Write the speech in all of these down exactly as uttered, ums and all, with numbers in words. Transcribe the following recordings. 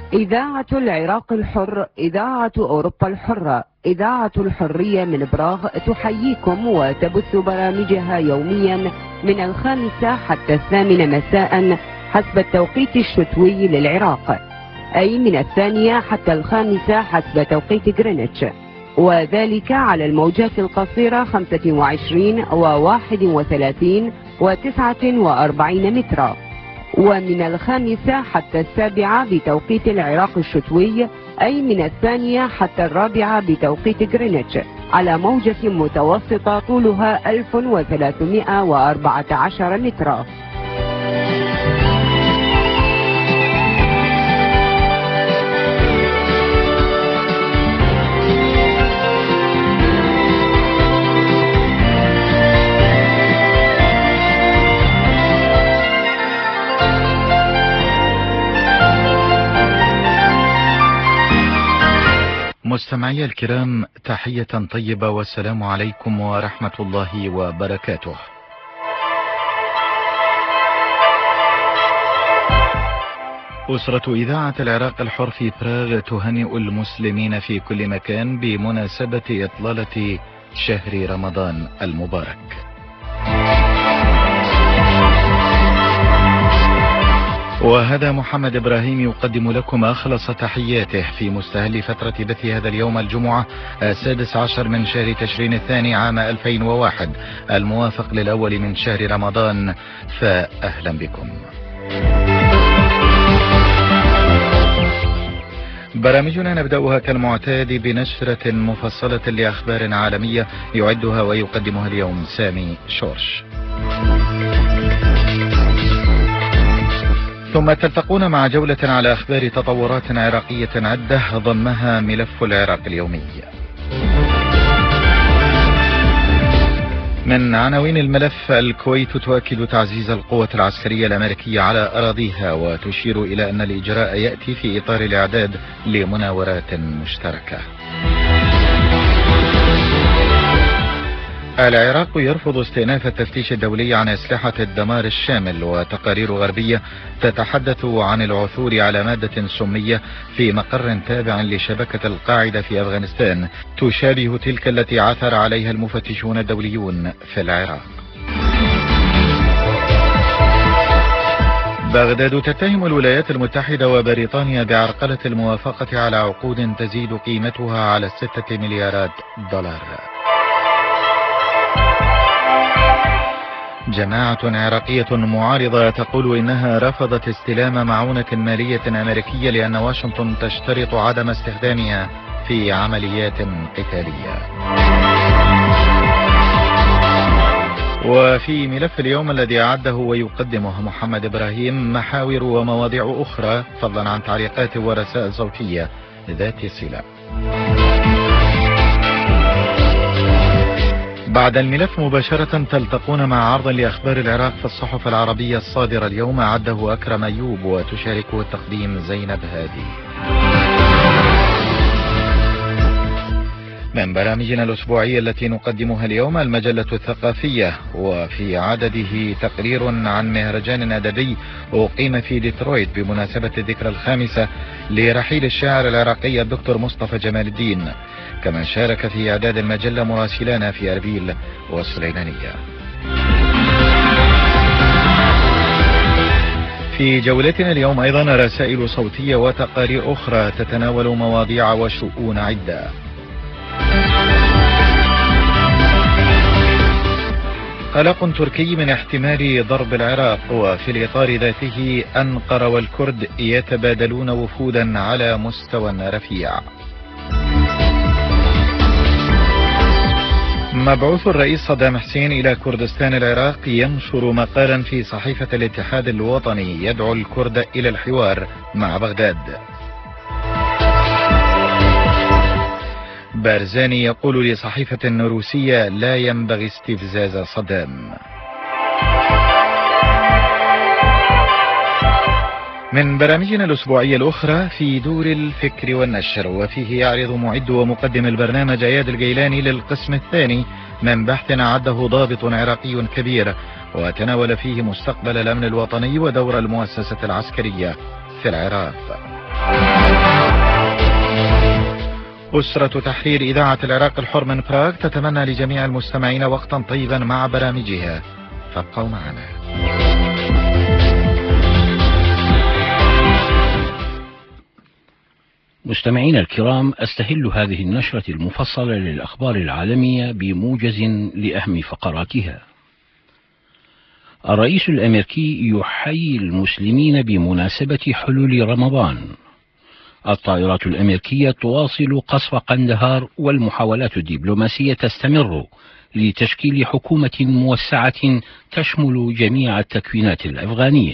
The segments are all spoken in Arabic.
إذاعة العراق الحر، إذاعة أوروبا الحرة، إذاعة الحرية من براغ تحييكم وتبث برامجها يوميا من الخامسة حتى الثامنة مساء حسب التوقيت الشتوي للعراق، أي من الثانية حتى الخامسة حسب توقيت غرينتش، وذلك على الموجات القصيرة خمسة وعشرين وواحد وثلاثين وتسعة وأربعين مترا، ومن الخامسة حتى السابعة بتوقيت العراق الشتوي، أي من الثانية حتى الرابعة بتوقيت غرينتش، على موجة متوسطة طولها ألف وثلاثمائة وأربعة عشر مترا. مستمعي الكرام، تحية طيبة والسلام عليكم ورحمة الله وبركاته. أسرة إذاعة العراق الحر في براغ تهنئ المسلمين في كل مكان بمناسبة إطلالة شهر رمضان المبارك. وهذا محمد إبراهيم يقدم لكم أخلص تحياته في مستهل فترة بث هذا اليوم الجمعة السادس عشر من شهر تشرين الثاني عام ألفين وواحد الموافق للأول من شهر رمضان، فأهلا بكم. برامجنا نبدأها كالمعتاد بنشرة مفصلة لأخبار عالمية يعدها ويقدمها اليوم سامي شورش، ثم تلتقون مع جولة على أخبار تطورات عراقية عدة ضمها ملف العراق اليومي. من عناوين الملف: الكويت تؤكد تعزيز القوة العسكرية الأمريكية على أراضيها وتشير إلى أن الإجراء يأتي في إطار الإعداد لمناورات مشتركة. العراق يرفض استئناف التفتيش الدولي عن أسلحة الدمار الشامل، وتقارير غربية تتحدث عن العثور على مادة سمية في مقر تابع لشبكة القاعدة في أفغانستان تشابه تلك التي عثر عليها المفتشون الدوليون في العراق. بغداد تتهم الولايات المتحدة وبريطانيا بعرقلة الموافقة على عقود تزيد قيمتها على ستة مليارات دولار. جماعة عراقية معارضة تقول إنها رفضت استلام معونة مالية أمريكية لأن واشنطن تشترط عدم استخدامها في عمليات قتالية. وفي ملف اليوم الذي أعده ويقدمه محمد إبراهيم محاور ومواضيع أخرى فضلا عن تعليقات ورسائل صوتية ذات صلة. بعد الملف مباشرة تلتقون مع عرض لأخبار العراق في الصحف العربية الصادرة اليوم أعده أكرم أيوب وتشاركه التقديم زينب هادي. من برامجنا الأسبوعية التي نقدمها اليوم المجلة الثقافية، وفي عدده تقرير عن مهرجان أدبي أقيم في ديترويت بمناسبة الذكرى الخامسة لرحيل الشاعر العراقي الدكتور مصطفى جمال الدين، كما شارك في إعداد المجلة مراسلانا في أربيل والسليمانية. في جولتنا اليوم أيضا رسائل صوتية وتقارير أخرى تتناول مواضيع وشؤون عدة. قلق تركي من احتمال ضرب العراق، وفي الإطار ذاته أنقرة والكرد يتبادلون وفودا على مستوى رفيع. مبعوث الرئيس صدام حسين إلى كردستان العراق ينشر مقالا في صحيفة الاتحاد الوطني يدعو الكرد إلى الحوار مع بغداد. بارزاني يقول لصحيفة روسية لا ينبغي استفزاز صدام. من برامجنا الأسبوعية الأخرى في دور الفكر والنشر، وفيه يعرض معد ومقدم البرنامج اياد الجيلاني للقسم الثاني من بحث أعده ضابط عراقي كبير، وتناول فيه مستقبل الأمن الوطني ودور المؤسسة العسكرية في العراق. أسرة تحرير إذاعة العراق الحر من براغ تتمنى لجميع المستمعين وقتا طيبا مع برامجها، فابقوا معنا. مستمعينا الكرام، أستهل هذه النشرة المفصلة للأخبار العالمية بموجز لأهم فقراتها. الرئيس الأمريكي يحيي المسلمين بمناسبة حلول رمضان. الطائرات الأمريكية تواصل قصف قندهار، والمحاولات الدبلوماسية تستمر لتشكيل حكومة موسعة تشمل جميع التكوينات الأفغانية.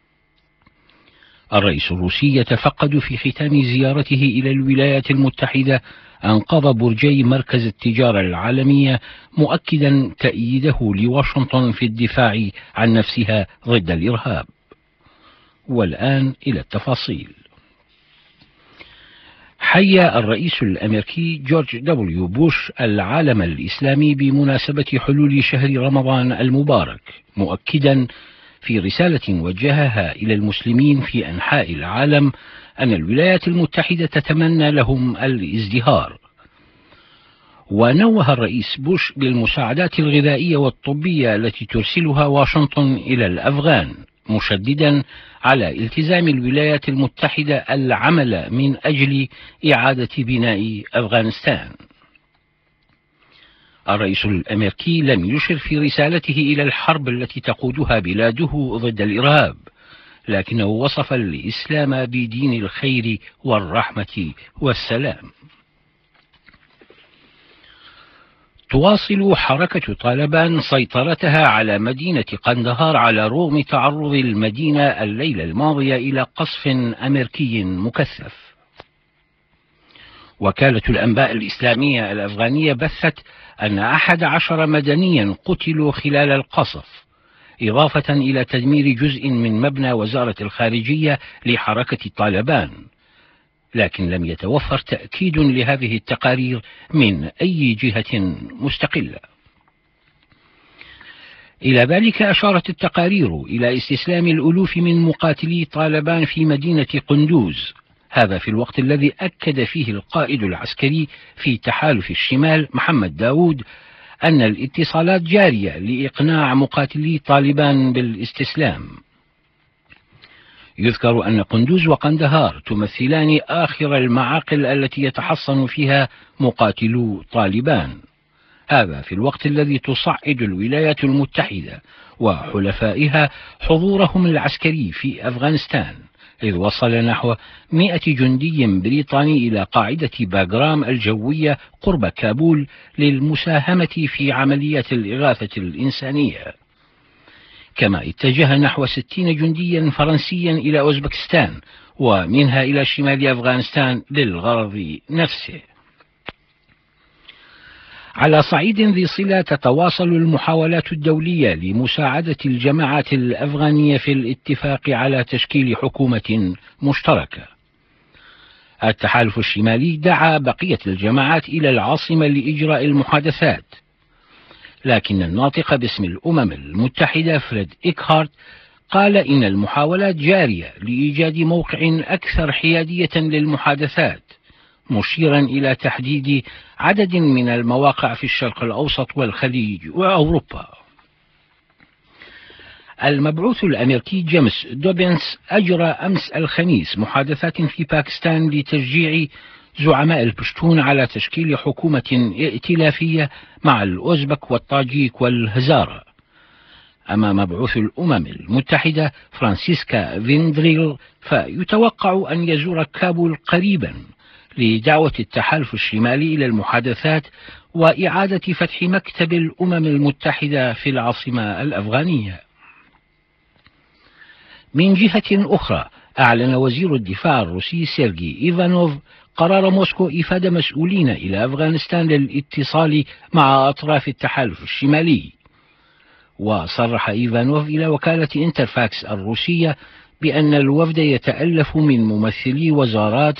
الرئيس الروسي يتفقد في ختام زيارته إلى الولايات المتحدة أنقاض برجي مركز التجارة العالمية، مؤكدا تأييده لواشنطن في الدفاع عن نفسها ضد الإرهاب. والآن إلى التفاصيل. حيا الرئيس الأمريكي جورج دبليو بوش العالم الإسلامي بمناسبة حلول شهر رمضان المبارك، مؤكدا في رسالة وجهها إلى المسلمين في أنحاء العالم أن الولايات المتحدة تتمنى لهم الازدهار. ونوه الرئيس بوش بالمساعدات الغذائية والطبية التي ترسلها واشنطن إلى الأفغان، مشددا على التزام الولايات المتحدة العمل من أجل إعادة بناء أفغانستان. الرئيس الأمريكي لم يشر في رسالته إلى الحرب التي تقودها بلاده ضد الإرهاب، لكنه وصف الإسلام بدين الخير والرحمة والسلام. تواصل حركة طالبان سيطرتها على مدينة قندهار على رغم تعرض المدينة الليلة الماضية إلى قصف أمريكي مكثف. وكالة الأنباء الإسلامية الأفغانية بثت أن أحد عشر مدنيا قتلوا خلال القصف، إضافة إلى تدمير جزء من مبنى وزارة الخارجية لحركة طالبان، لكن لم يتوفر تأكيد لهذه التقارير من أي جهة مستقلة. إلى ذلك أشارت التقارير إلى استسلام الألوف من مقاتلي طالبان في مدينة قندوز، هذا في الوقت الذي أكد فيه القائد العسكري في تحالف الشمال محمد داود أن الاتصالات جارية لإقناع مقاتلي طالبان بالاستسلام. يذكر أن قندوز وقندهار تمثلان آخر المعاقل التي يتحصن فيها مقاتلو طالبان، هذا في الوقت الذي تصعد الولايات المتحدة وحلفائها حضورهم العسكري في أفغانستان، إذ وصل نحو مئة جندي بريطاني إلى قاعدة باغرام الجوية قرب كابول للمساهمة في عمليات الإغاثة الإنسانية. كما اتجه نحو ستين جنديا فرنسيا إلى أوزبكستان ومنها إلى شمال أفغانستان للغرض نفسه. على صعيد ذي صلة تتواصل المحاولات الدولية لمساعدة الجماعات الأفغانية في الاتفاق على تشكيل حكومة مشتركة. التحالف الشمالي دعا بقية الجماعات إلى العاصمة لإجراء المحادثات، لكن الناطق باسم الأمم المتحدة فريد إيكهارت قال إن المحاولات جارية لإيجاد موقع أكثر حيادية للمحادثات، مشيرا إلى تحديد عدد من المواقع في الشرق الأوسط والخليج وأوروبا. المبعوث الأمريكي جيمس دوبنس أجرى أمس الخميس محادثات في باكستان لتشجيع زعماء البشتون على تشكيل حكومة ائتلافية مع الأوزبك والطاجيك والهزارة. أما مبعوث الأمم المتحدة فرانسيسكا فيندريل فيتوقع أن يزور كابول قريبا لدعوة التحالف الشمالي إلى المحادثات وإعادة فتح مكتب الأمم المتحدة في العاصمة الأفغانية. من جهة أخرى، أعلن وزير الدفاع الروسي سيرجي إيفانوف قرار موسكو إفادة مسؤولين إلى أفغانستان للاتصال مع أطراف التحالف الشمالي. وصرح إيفانوف إلى وكالة انترفاكس الروسية بأن الوفد يتألف من ممثلي وزارات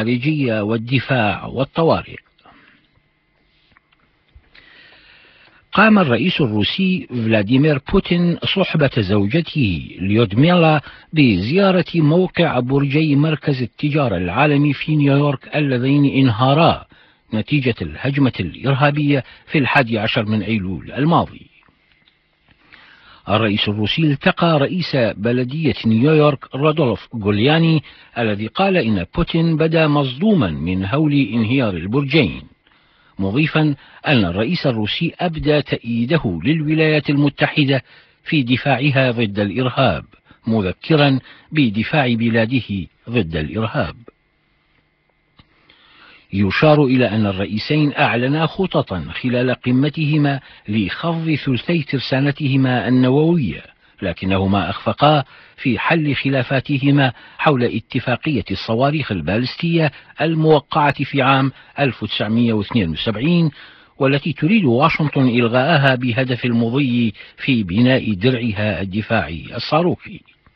الخارجية والدفاع والطوارئ. قام الرئيس الروسي فلاديمير بوتين صحبة زوجته ليودميلا بزيارة موقع برجي مركز التجارة العالمي في نيويورك اللذين انهارا نتيجة الهجمة الإرهابية في الحادي عشر من أيلول الماضي. الرئيس الروسي التقى رئيس بلدية نيويورك رودولف غولياني الذي قال إن بوتين بدا مصدوما من هول انهيار البرجين، مضيفا أن الرئيس الروسي أبدى تأييده للولايات المتحدة في دفاعها ضد الإرهاب، مذكرا بدفاع بلاده ضد الإرهاب. يشار إلى أن الرئيسين أعلنا خططا خلال قمتهما لخفض ثلثي ترسانتهما النووية، لكنهما أخفقا في حل خلافاتهما حول اتفاقية الصواريخ البالستية الموقعة في عام ألف وتسعمئة واثنين وسبعين، والتي تريد واشنطن إلغاءها بهدف المضي في بناء درعها الدفاعي الصاروخي.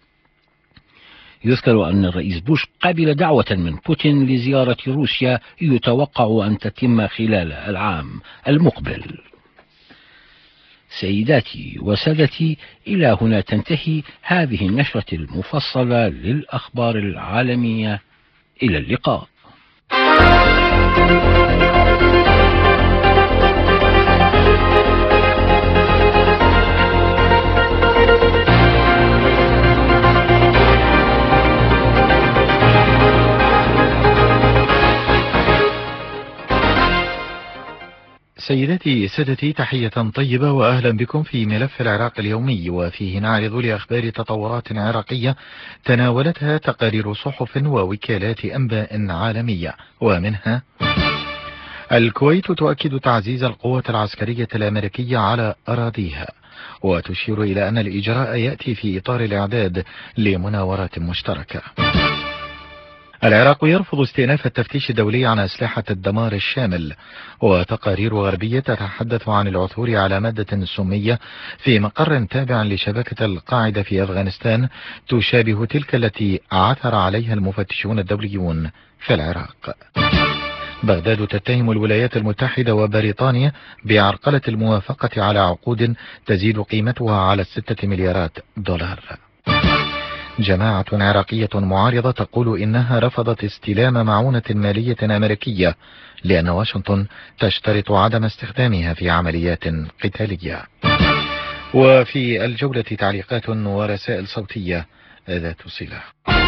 يذكر أن الرئيس بوش قبل دعوة من بوتين لزيارة روسيا يتوقع أن تتم خلال العام المقبل. سيداتي وسادتي، إلى هنا تنتهي هذه النشرة المفصلة للأخبار العالمية. إلى اللقاء. سيداتي سادتي، تحية طيبة وأهلا بكم في ملف العراق اليومي، وفيه نعرض لأخبار تطورات عراقية تناولتها تقارير صحف ووكالات أنباء عالمية، ومنها: الكويت تؤكد تعزيز القوة العسكرية الأمريكية على أراضيها، وتشير إلى أن الإجراء يأتي في إطار الإعداد لمناورات مشتركة. العراق يرفض استئناف التفتيش الدولي عن أسلحة الدمار الشامل، وتقارير غربية تتحدث عن العثور على مادة سمية في مقر تابع لشبكة القاعدة في أفغانستان تشابه تلك التي عثر عليها المفتشون الدوليون في العراق. بغداد تتهم الولايات المتحدة وبريطانيا بعرقلة الموافقة على عقود تزيد قيمتها على ستة مليارات دولار. جماعة عراقية معارضة تقول إنها رفضت استلام معونة مالية أمريكية لأن واشنطن تشترط عدم استخدامها في عمليات قتالية. وفي الجولة تعليقات ورسائل صوتية ذات صلة.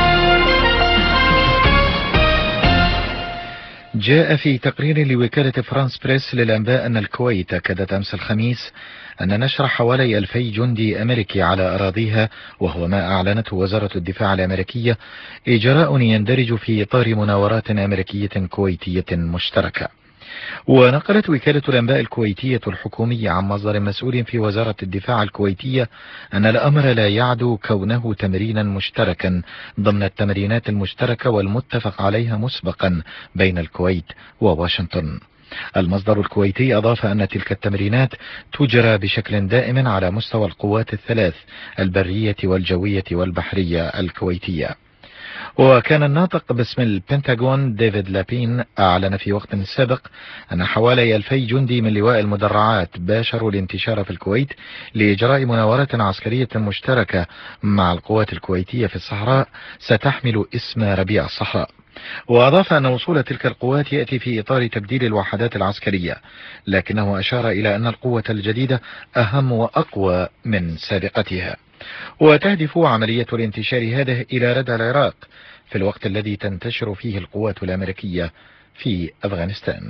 جاء في تقرير لوكالة فرانس بريس للأنباء أن الكويت أكدت أمس الخميس أن نشر حوالي ألفي جندي أمريكي على أراضيها، وهو ما أعلنته وزارة الدفاع الأمريكية، إجراء يندرج في إطار مناورات أمريكية كويتية مشتركة. ونقلت وكالة الأنباء الكويتية الحكومية عن مصدر مسؤول في وزارة الدفاع الكويتية أن الأمر لا يعدو كونه تمرينا مشتركا ضمن التمرينات المشتركة والمتفق عليها مسبقا بين الكويت وواشنطن. المصدر الكويتي أضاف أن تلك التمرينات تجرى بشكل دائم على مستوى القوات الثلاث البرية والجوية والبحرية الكويتية. وكان الناطق باسم البنتاغون ديفيد لابين أعلن في وقت سابق أن حوالي ألفي جندي من لواء المدرعات باشروا الانتشار في الكويت لإجراء مناورة عسكرية مشتركة مع القوات الكويتية في الصحراء ستحمل اسم ربيع الصحراء. وأضاف أن وصول تلك القوات يأتي في إطار تبديل الوحدات العسكرية، لكنه أشار إلى أن القوة الجديدة أهم وأقوى من سابقتها. وتهدف عملية الانتشار هذه إلى ردع العراق في الوقت الذي تنتشر فيه القوات الأمريكية في أفغانستان.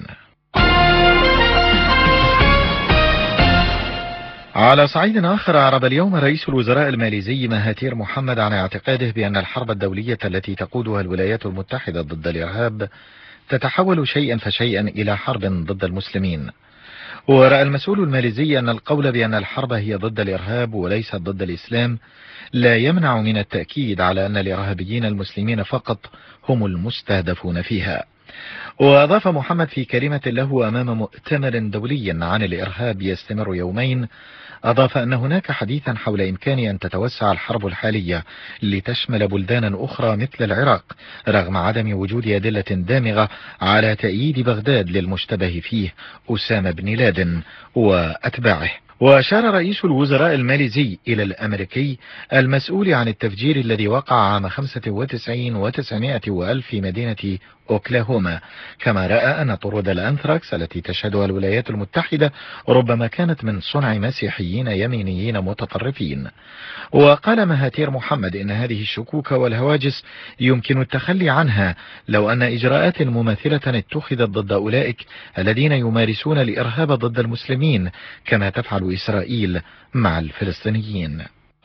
على صعيد آخر، أعرب اليوم رئيس الوزراء الماليزي مهاتير محمد عن اعتقاده بأن الحرب الدولية التي تقودها الولايات المتحدة ضد الإرهاب تتحول شيئا فشيئا إلى حرب ضد المسلمين. ورأى المسؤول الماليزي أن القول بأن الحرب هي ضد الإرهاب وليست ضد الإسلام لا يمنع من التأكيد على أن الإرهابيين المسلمين فقط هم المستهدفون فيها. وأضاف محمد في كلمة له أمام مؤتمر دولي عن الإرهاب يستمر يومين، أضاف أن هناك حديثا حول إمكان أن تتوسع الحرب الحالية لتشمل بلدانا أخرى مثل العراق، رغم عدم وجود أدلة دامغة على تأييد بغداد للمشتبه فيه أسامة بن لادن وأتباعه. وأشار رئيس الوزراء الماليزي إلى الأمريكي المسؤول عن التفجير الذي وقع عام خمسة وتسعين وتسعمائة وألف في مدينة أوكلاهوما، كما رأى أن طرود الأنثراكس التي تشهدها الولايات المتحدة ربما كانت من صنع مسيحيين يمينيين متطرفين. وقال مهاتير محمد إن هذه الشكوك والهواجس يمكن التخلي عنها لو أن إجراءات مماثلة اتخذت ضد أولئك الذين يمارسون الإرهاب ضد المسلمين كما تفعل إسرائيل مع الفلسطينيين.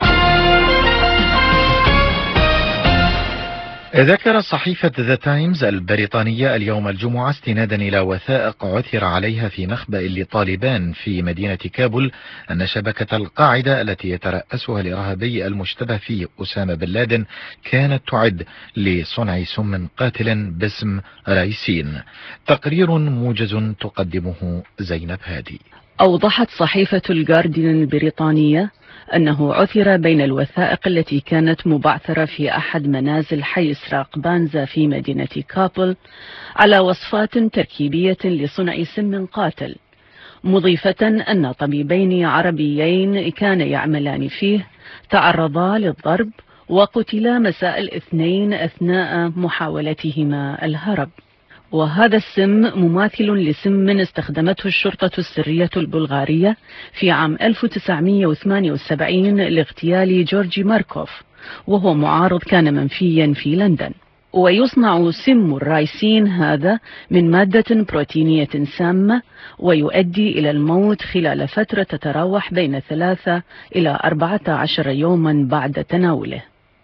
ذكرت صحيفة ذا تايمز البريطانية اليوم الجمعة استنادا إلى وثائق عثر عليها في مخبأ لطالبان في مدينة كابول أن شبكة القاعدة التي يترأسها الإرهابي المشتبه فيه أسامة بن لادن كانت تعد لصنع سم قاتل باسم رايسين. تقرير موجز تقدمه زينب هادي. أوضحت صحيفة الجارديان البريطانية أنه عثر بين الوثائق التي كانت مبعثرة في أحد منازل حي سراق بانزا في مدينة كابل على وصفات تركيبية لصنع سم قاتل، مضيفة أن طبيبين عربيين كان يعملان فيه تعرضا للضرب وقتلا مساء الاثنين أثناء محاولتهما الهرب. وهذا السم مماثل لسم استخدمته الشرطة السرية البلغارية في عام ألف وتسعمائة وثمانية وسبعين لاغتيال جورجي ماركوف، وهو معارض كان منفيا في لندن. ويصنع سم الرايسين هذا من مادة بروتينية سامة ويؤدي إلى الموت خلال فترة تتراوح بين ثلاثة إلى أربعة عشر يوما بعد تناوله.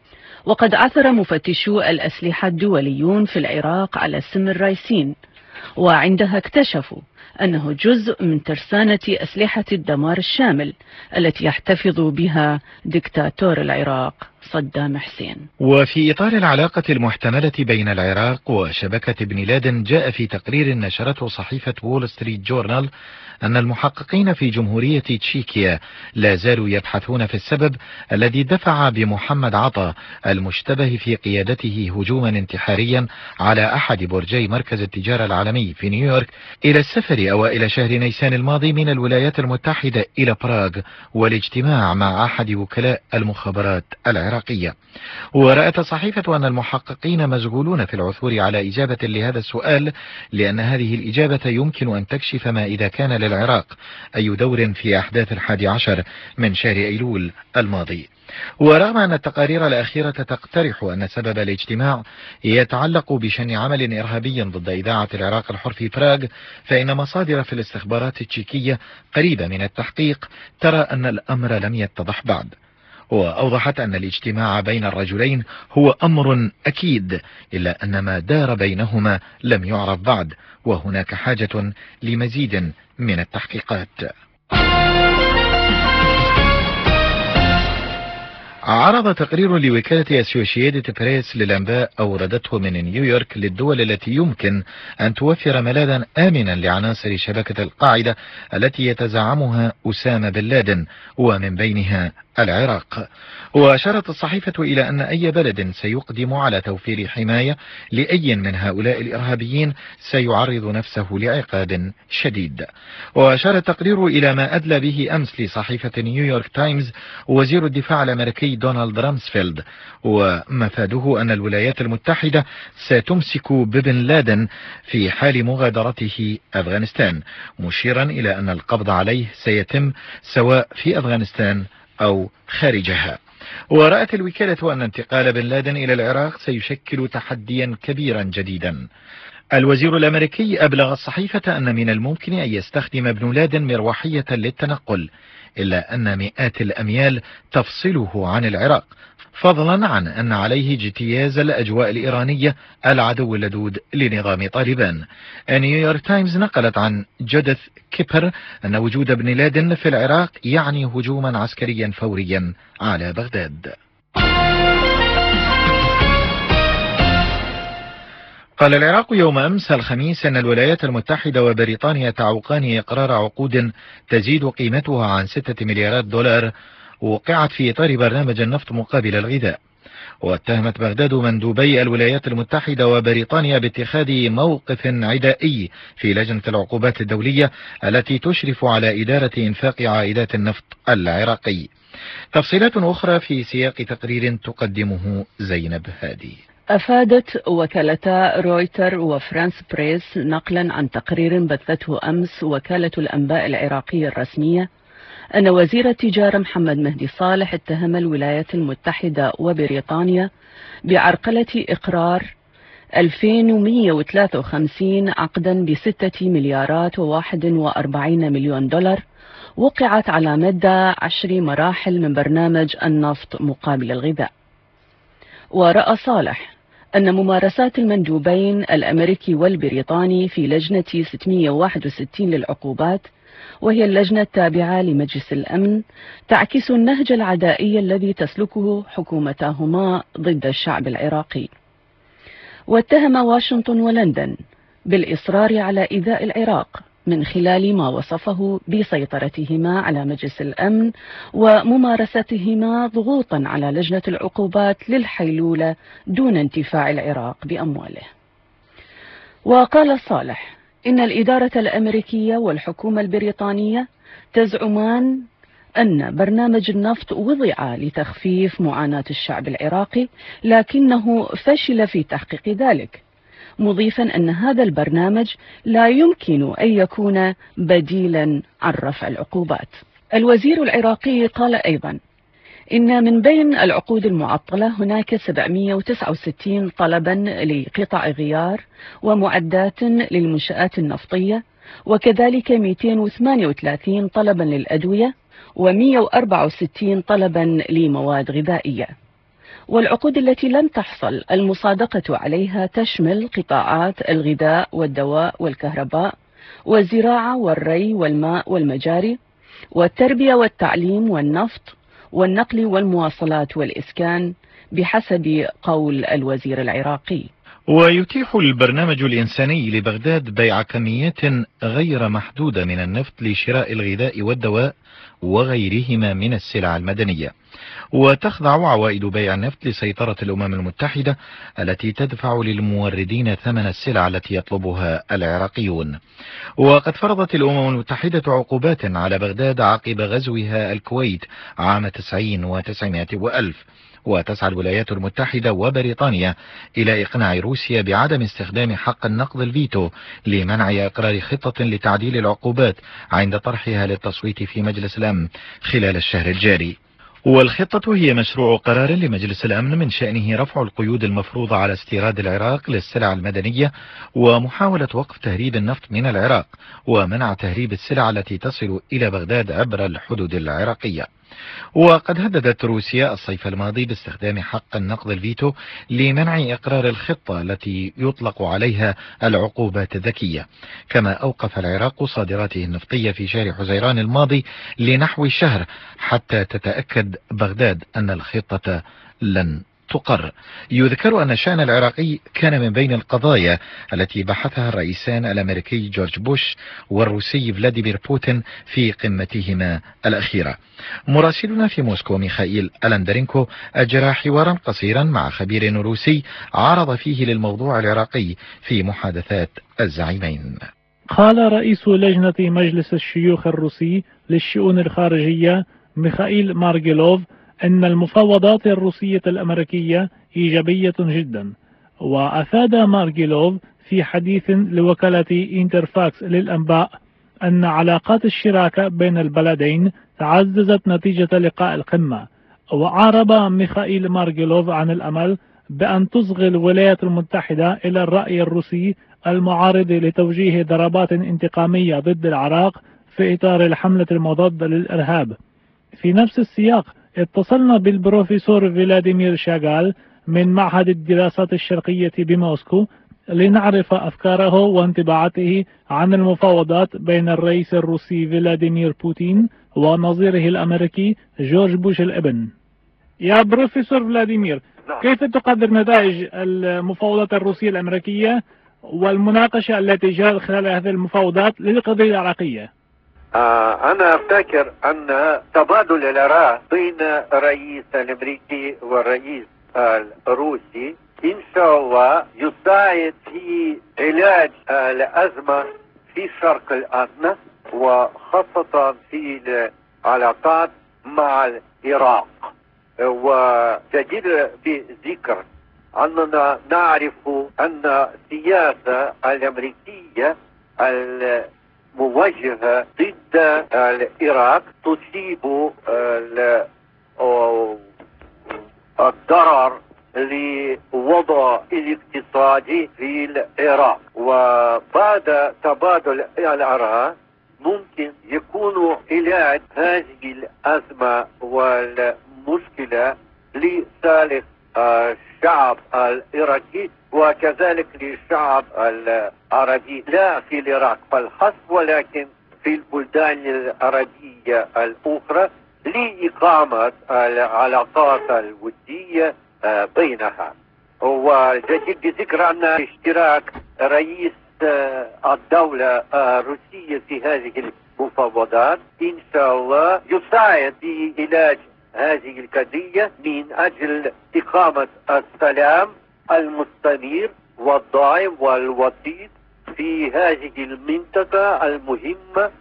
وقد عثر مفتشو الأسلحة الدوليون في العراق على سم الرايسين، وعندها اكتشفوا أنه جزء من ترسانة أسلحة الدمار الشامل التي يحتفظ بها دكتاتور العراق صدام حسين. وفي إطار العلاقة المحتملة بين العراق وشبكة بن لادن، جاء في تقرير نشرته صحيفة وول ستريت جورنال أن المحققين في جمهورية تشيكيا لا زالوا يبحثون في السبب الذي دفع بمحمد عطا المشتبه في قيادته هجوما انتحاريا على أحد برجي مركز التجارة العالمي في نيويورك إلى السفر أوائل شهر نيسان الماضي من الولايات المتحدة إلى براغ والاجتماع مع أحد وكلاء المخابرات العراقية. ورأت الصحيفة أن المحققين مشغولون في العثور على إجابة لهذا السؤال، لأن هذه الإجابة يمكن أن تكشف ما إذا كان للعراق أي دور في أحداث الحادي عشر من شهر أيلول الماضي. ورغم أن التقارير الأخيرة تقترح أن سبب الاجتماع يتعلق بشن عمل إرهابي ضد إذاعة العراق الحر في براغ، فإن مصادر في الاستخبارات التشيكية قريبة من التحقيق ترى أن الأمر لم يتضح بعد. وأوضحت أن الاجتماع بين الرجلين هو أمر أكيد، إلا أن ما دار بينهما لم يعرف بعد، وهناك حاجة لمزيد من التحقيقات. عرض تقرير لوكالة أسوشييتد بريس للأنباء أوردته من نيويورك للدول التي يمكن أن توفر ملاذا آمنا لعناصر شبكة القاعدة التي يتزعمها أسامة بن لادن، ومن بينها العراق. وأشارت الصحيفة إلى أن أي بلد سيقدم على توفير حماية لأي من هؤلاء الإرهابيين سيعرض نفسه لعقاب شديد. وأشار التقرير إلى ما أدلى به أمس لصحيفة نيويورك تايمز وزير الدفاع الأمريكي دونالد رامسفيلد، ومفاده أن الولايات المتحدة ستمسك ببن لادن في حال مغادرته أفغانستان، مشيرا إلى أن القبض عليه سيتم سواء في أفغانستان أو خارجها. ورأت الوكالة أن انتقال بن لادن إلى العراق سيشكل تحديا كبيرا جديدا. الوزير الأمريكي أبلغ الصحيفة أن من الممكن أن يستخدم بن لادن مروحية للتنقل، إلا أن مئات الأميال تفصله عن العراق، فضلا عن أن عليه اجتياز الأجواء الإيرانية العدو اللدود لنظام طالبان. نيويورك تايمز نقلت عن جوديث كيبر أن وجود بن لادن في العراق يعني هجوما عسكريا فوريا على بغداد. قال العراق يوم أمس الخميس أن الولايات المتحدة وبريطانيا تعوقان إقرار عقود تزيد قيمتها عن ستة مليارات دولار وقعت في إطار برنامج النفط مقابل الغذاء. واتهمت بغداد مندوبي الولايات المتحدة وبريطانيا باتخاذ موقف عدائي في لجنة العقوبات الدولية التي تشرف على إدارة إنفاق عائدات النفط العراقي. تفصيلات أخرى في سياق تقرير تقدمه زينب هادي. أفادت وكالتا رويتر وفرانس بريس نقلا عن تقرير بثته أمس وكالة الأنباء العراقية الرسمية أن وزير التجارة محمد مهدي صالح اتهم الولايات المتحدة وبريطانيا بعرقلة إقرار ألفين ومئة وثلاثة وخمسين عقدا بستة مليارات وواحد وأربعين مليون دولار وقعت على مدى عشر مراحل من برنامج النفط مقابل الغذاء. ورأى صالح أن ممارسات المندوبين الأمريكي والبريطاني في لجنة ستمئة وواحد وستين للعقوبات، وهي اللجنة التابعة لمجلس الأمن، تعكس النهج العدائي الذي تسلكه حكومتاهما ضد الشعب العراقي. واتهم واشنطن ولندن بالإصرار على إيذاء العراق من خلال ما وصفه بسيطرتهما على مجلس الأمن وممارستهما ضغوطا على لجنة العقوبات للحيلولة دون انتفاع العراق بأمواله. وقال صالح إن الإدارة الأمريكية والحكومة البريطانية تزعمان أن برنامج النفط وضع لتخفيف معاناة الشعب العراقي، لكنه فشل في تحقيق ذلك، مضيفا أن هذا البرنامج لا يمكن أن يكون بديلا عن رفع العقوبات. الوزير العراقي قال أيضا إن من بين العقود المعطلة هناك سبعمئة وتسعة وستين طلبا لقطع غيار ومعدات للمنشآت النفطية، وكذلك مئتين وثمانية وثلاثين طلبا للأدوية ومئة وأربعة وستين طلبا لمواد غذائية. والعقود التي لم تحصل المصادقة عليها تشمل قطاعات الغذاء والدواء والكهرباء والزراعة والري والماء والمجاري والتربية والتعليم والنفط والنقل والمواصلات والإسكان بحسب قول الوزير العراقي. ويتيح البرنامج الإنساني لبغداد بيع كميات غير محدودة من النفط لشراء الغذاء والدواء وغيرهما من السلع المدنية. وتخضع عوائد بيع النفط لسيطرة الأمم المتحدة التي تدفع للموردين ثمن السلع التي يطلبها العراقيون. وقد فرضت الأمم المتحدة عقوبات على بغداد عقب غزوها الكويت عام تسعين وتسعمائة وألف. وتسعى الولايات المتحدة وبريطانيا إلى إقناع روسيا بعدم استخدام حق النقض الفيتو لمنع إقرار خطة لتعديل العقوبات عند طرحها للتصويت في مجلس الأمن خلال الشهر الجاري. والخطة هي مشروع قرار لمجلس الأمن من شأنه رفع القيود المفروضة على استيراد العراق للسلع المدنية ومحاولة وقف تهريب النفط من العراق ومنع تهريب السلع التي تصل إلى بغداد عبر الحدود العراقية. وقد هددت روسيا الصيف الماضي باستخدام حق النقض الفيتو لمنع إقرار الخطة التي يطلق عليها العقوبات الذكية. كما أوقف العراق صادراته النفطية في شهر حزيران الماضي لنحو شهر حتى تتأكد بغداد أن الخطة لن تقر. يذكر أن الشأن العراقي كان من بين القضايا التي بحثها الرئيسان الأمريكي جورج بوش والروسي فلاديمير بوتين في قمتهما الأخيرة. مراسلنا في موسكو ميخائيل ألندرينكو أجرى حوارا قصيرا مع خبير روسي عرض فيه للموضوع العراقي في محادثات الزعيمين. قال رئيس لجنة مجلس الشيوخ الروسي للشؤون الخارجية ميخائيل مارغيلوف أن المفاوضات الروسية الأمريكية إيجابية جدا. وأفاد مارغيلوف في حديث لوكالة إنترفاكس للأنباء أن علاقات الشراكة بين البلدين تعززت نتيجة لقاء القمة. وعرب ميخائيل مارغيلوف عن الأمل بأن تصغي الولايات المتحدة إلى الرأي الروسي المعارض لتوجيه ضربات انتقامية ضد العراق في إطار الحملة المضادة للإرهاب. في نفس السياق اتصلنا بالبروفيسور فلاديمير شاغال من معهد الدراسات الشرقية بموسكو لنعرف أفكاره وانطباعاته عن المفاوضات بين الرئيس الروسي فلاديمير بوتين ونظيره الأمريكي جورج بوش الابن. يا بروفيسور فلاديمير، نعم. كيف تقدر نتائج المفاوضات الروسية الأمريكية والمناقشة التي جرت خلال هذه المفاوضات للقضية العراقية؟ آه أنا أفتكر أن تبادل الآراء بين الرئيس الأمريكي والرئيس الروسي إن شاء الله يساعد في علاج الأزمة في الشرق الأدنى، وخاصة في العلاقات مع العراق. وجدير بذكر أننا نعرف أن السياسة الأمريكية الموجهة ضد العراق تصيب الضرر لوضع الاقتصادي في العراق. وبعد تبادل الآراء ممكن يكون علاج هذه الأزمة والمشكلة لصالح الشعب العراقي وكذلك للشعب العربي، لا في العراق فالحسب ولكن في البلدان العربية الأخرى، لإقامة العلاقات الودية بينها. وجدير بذكر أن اشتراك رئيس الدولة الروسية في هذه المفاوضات إن شاء الله يساعد في علاج هذه القضية من أجل إقامة السلام المستمر والدائم والوطيد في هذه المنطقة المهمة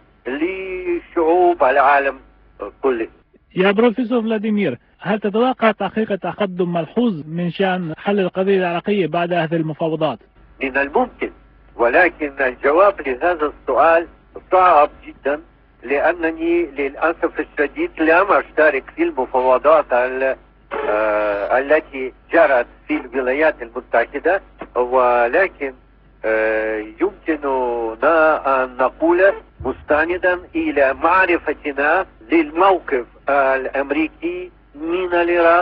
لشعوب العالم كله. يا بروفيسور فلاديمير، هل تتوقع تحقيق تقدم ملحوظ من شأن حل القضية العراقية بعد هذه المفاوضات؟ من الممكن، ولكن الجواب لهذا السؤال صعب جدا، لأنني للأسف الشديد لم أشترك في المفاوضات آه التي جرت في الولايات المتحدة، ولكن آه يمكننا أن نقول مستندا إلى معرفتنا للموقف الأمريكي من العراق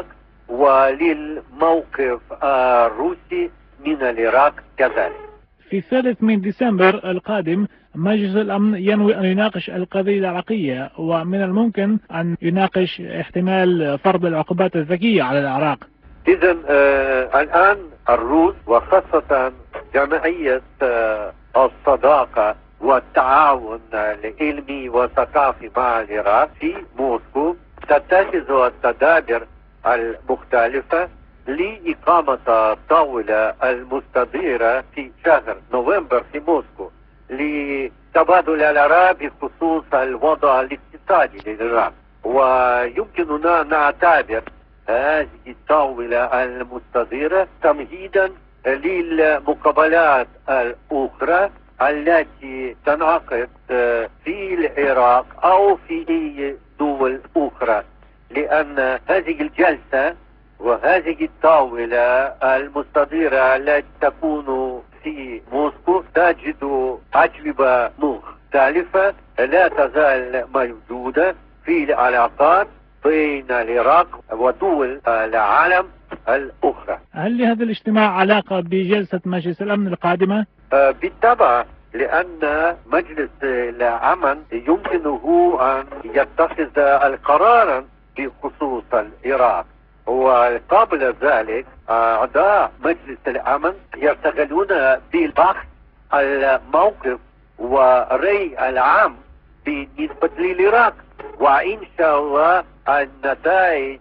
وللموقف الروسي من العراق كذلك. في الثالث من ديسمبر القادم مجلس الأمن ينوي أن يناقش القضية العراقية، ومن الممكن أن يناقش احتمال فرض العقوبات الذكية على العراق. إذن آه الآن الروس وخاصة جمعية آه الصداقة والتعاون العلمي والثقافي مع العراق في موسكو تتخذ التدابير المختلفة لإقامة الطاولة المستديرة في شهر نوفمبر في موسكو لتبادل الآراء بخصوص الوضع الاقتصادي للعراق. ويمكننا نعتبر هذه الطاولة المستديرة تمهيدا للمقابلات الأخرى التي تنعقد في العراق أو في دول أخرى، لأن هذه الجلسة وهذه الطاولة المستديرة التي تكون في موسكو تجد أجوبة مختلفة لا تزال موجودة في العلاقات بين العراق ودول العالم الأخرى. هل لهذا الاجتماع علاقة بجلسة مجلس الأمن القادمة؟ آه بالطبع، لأن مجلس الأمن يمكنه أن يتخذ القرار بخصوص العراق، وقبل ذلك أعضاء مجلس الأمن يرتغلون ببحث الموقف والرأي العام بالنسبة للعراق، وإن شاء الله النتائج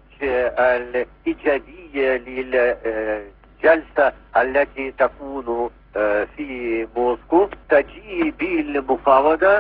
الإيجابية للجلسة التي تكون في موسكو تجي بالمفاوضة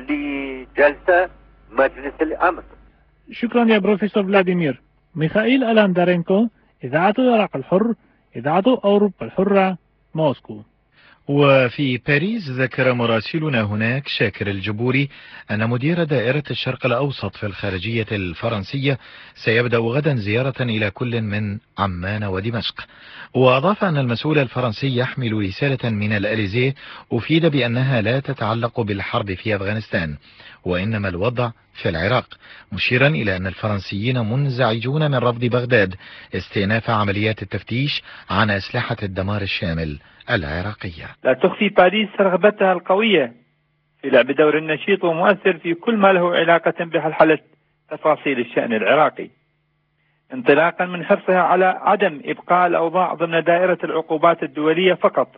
لجلسة مجلس الأمن. شكرا يا بروفيسور فلاديمير. ميخائيل ألاندارينكو، إذاعة العراق الحر، إذاعة أوروبا الحرة، موسكو. وفي باريس ذكر مراسلنا هناك شاكر الجبوري أن مدير دائرة الشرق الأوسط في الخارجية الفرنسية سيبدأ غدا زيارة إلى كل من عمان ودمشق. وأضاف أن المسؤول الفرنسي يحمل رسالة من الأليزيه أفيد بأنها لا تتعلق بالحرب في أفغانستان وإنما الوضع في العراق، مشيرا إلى أن الفرنسيين منزعجون من رفض بغداد استئناف عمليات التفتيش عن أسلحة الدمار الشامل العراقية. لا تخفي باريس رغبتها القوية في لعب دور نشيط ومؤثر في كل ما له علاقة بحلحلة تفاصيل الشأن العراقي. انطلاقا من حرصها على عدم إبقاء الأوضاع ضمن دائرة العقوبات الدولية فقط،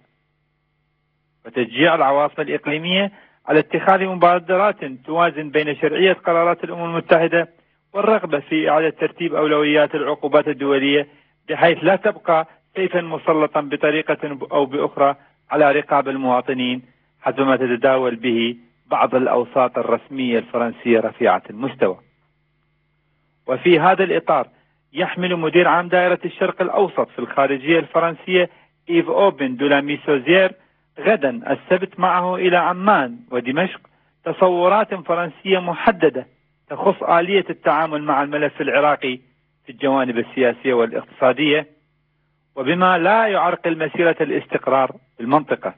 وتشجيع العواصم الإقليمية على اتخاذ مبادرات توازن بين شرعية قرارات الأمم المتحدة والرغبة في إعادة ترتيب أولويات العقوبات الدولية بحيث لا تبقى سيفا مسلطا بطريقة أو بأخرى على رقاب المواطنين حسب ما تتداول به بعض الأوساط الرسمية الفرنسية رفيعة المستوى. وفي هذا الإطار يحمل مدير عام دائرة الشرق الأوسط في الخارجية الفرنسية إيف أوبن دولاميسوزير غدا السبت معه إلى عمان ودمشق تصورات فرنسية محددة تخص آلية التعامل مع الملف العراقي في الجوانب السياسية والاقتصادية، وبما لا يعرقل مسيرة الاستقرار في المنطقة.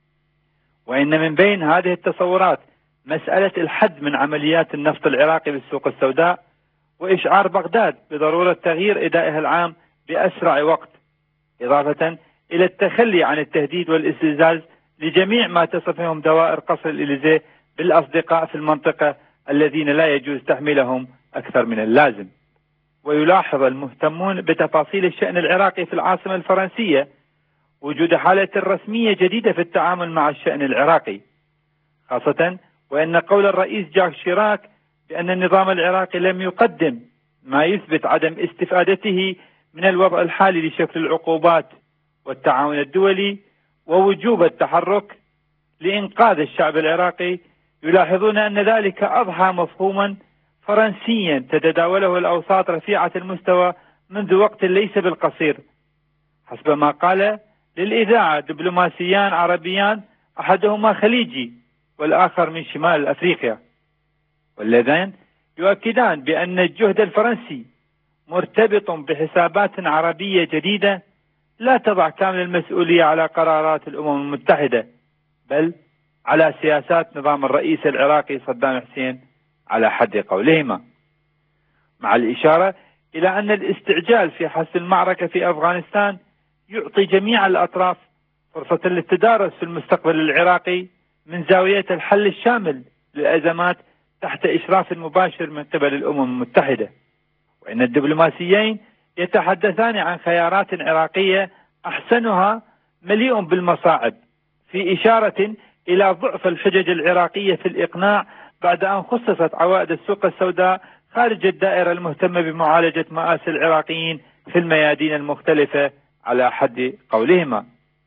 وإن من بين هذه التصورات مسألة الحد من عمليات النفط العراقي بالسوق السوداء، وإشعار بغداد بضرورة تغيير إدائها العام بأسرع وقت، إضافة إلى التخلي عن التهديد والاستفزاز لجميع ما تصفهم دوائر قصر الإليزيه بالأصدقاء في المنطقة الذين لا يجوز تحميلهم أكثر من اللازم. ويلاحظ المهتمون بتفاصيل الشأن العراقي في العاصمة الفرنسية وجود حالة رسمية جديدة في التعامل مع الشأن العراقي، خاصة وأن قول الرئيس جاك شيراك بأن النظام العراقي لم يقدم ما يثبت عدم استفادته من الوضع الحالي لشكل العقوبات والتعاون الدولي ووجوب التحرك لإنقاذ الشعب العراقي، يلاحظون أن ذلك أضحى مفهوما فرنسيا تتداوله الأوساط رفيعة المستوى منذ وقت ليس بالقصير، حسب ما قال للإذاعة دبلوماسيان عربيان أحدهما خليجي والآخر من شمال أفريقيا، واللذين يؤكدان بأن الجهد الفرنسي مرتبط بحسابات عربية جديدة لا تضع كامل المسؤولية على قرارات الأمم المتحدة، بل على سياسات نظام الرئيس العراقي صدام حسين على حد قولهما، مع الإشارة إلى أن الاستعجال في حسم المعركة في أفغانستان يعطي جميع الأطراف فرصة للتدارس في المستقبل العراقي من زاوية الحل الشامل للأزمات تحت إشراف مباشر من قبل الأمم المتحدة. وإن الدبلوماسيين يتحدثان عن خيارات عراقية أحسنها مليء بالمصاعب، في إشارة إلى ضعف الحجج العراقية في الإقناع بعد أن خصصت عوائد السوق السوداء خارج الدائرة المهتمة بمعالجة مآسي العراقيين في الميادين المختلفة على حد قولهما.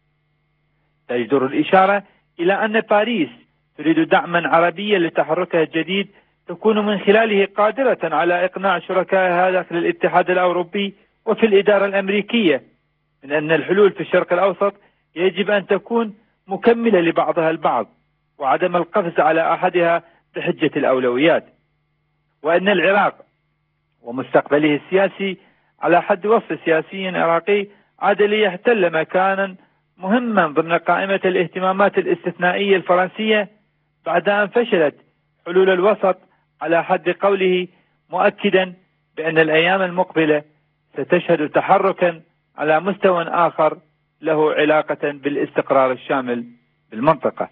تجدر الإشارة إلى أن باريس تريد دعما عربيا لتحركها الجديد تكون من خلاله قادرة على إقناع شركائها داخل الاتحاد الأوروبي وفي الإدارة الأمريكية من أن الحلول في الشرق الأوسط يجب أن تكون مكملة لبعضها البعض، وعدم القفز على أحدها بحجة الأولويات، وأن العراق ومستقبله السياسي على حد وصف سياسي عراقي عاد ليحتل مكانا مهما ضمن قائمة الاهتمامات الاستثنائية الفرنسية بعد أن فشلت حلول الوسط على حد قوله، مؤكدا بأن الأيام المقبلة ستشهد تحركا على مستوى آخر له علاقة بالاستقرار الشامل بالمنطقة.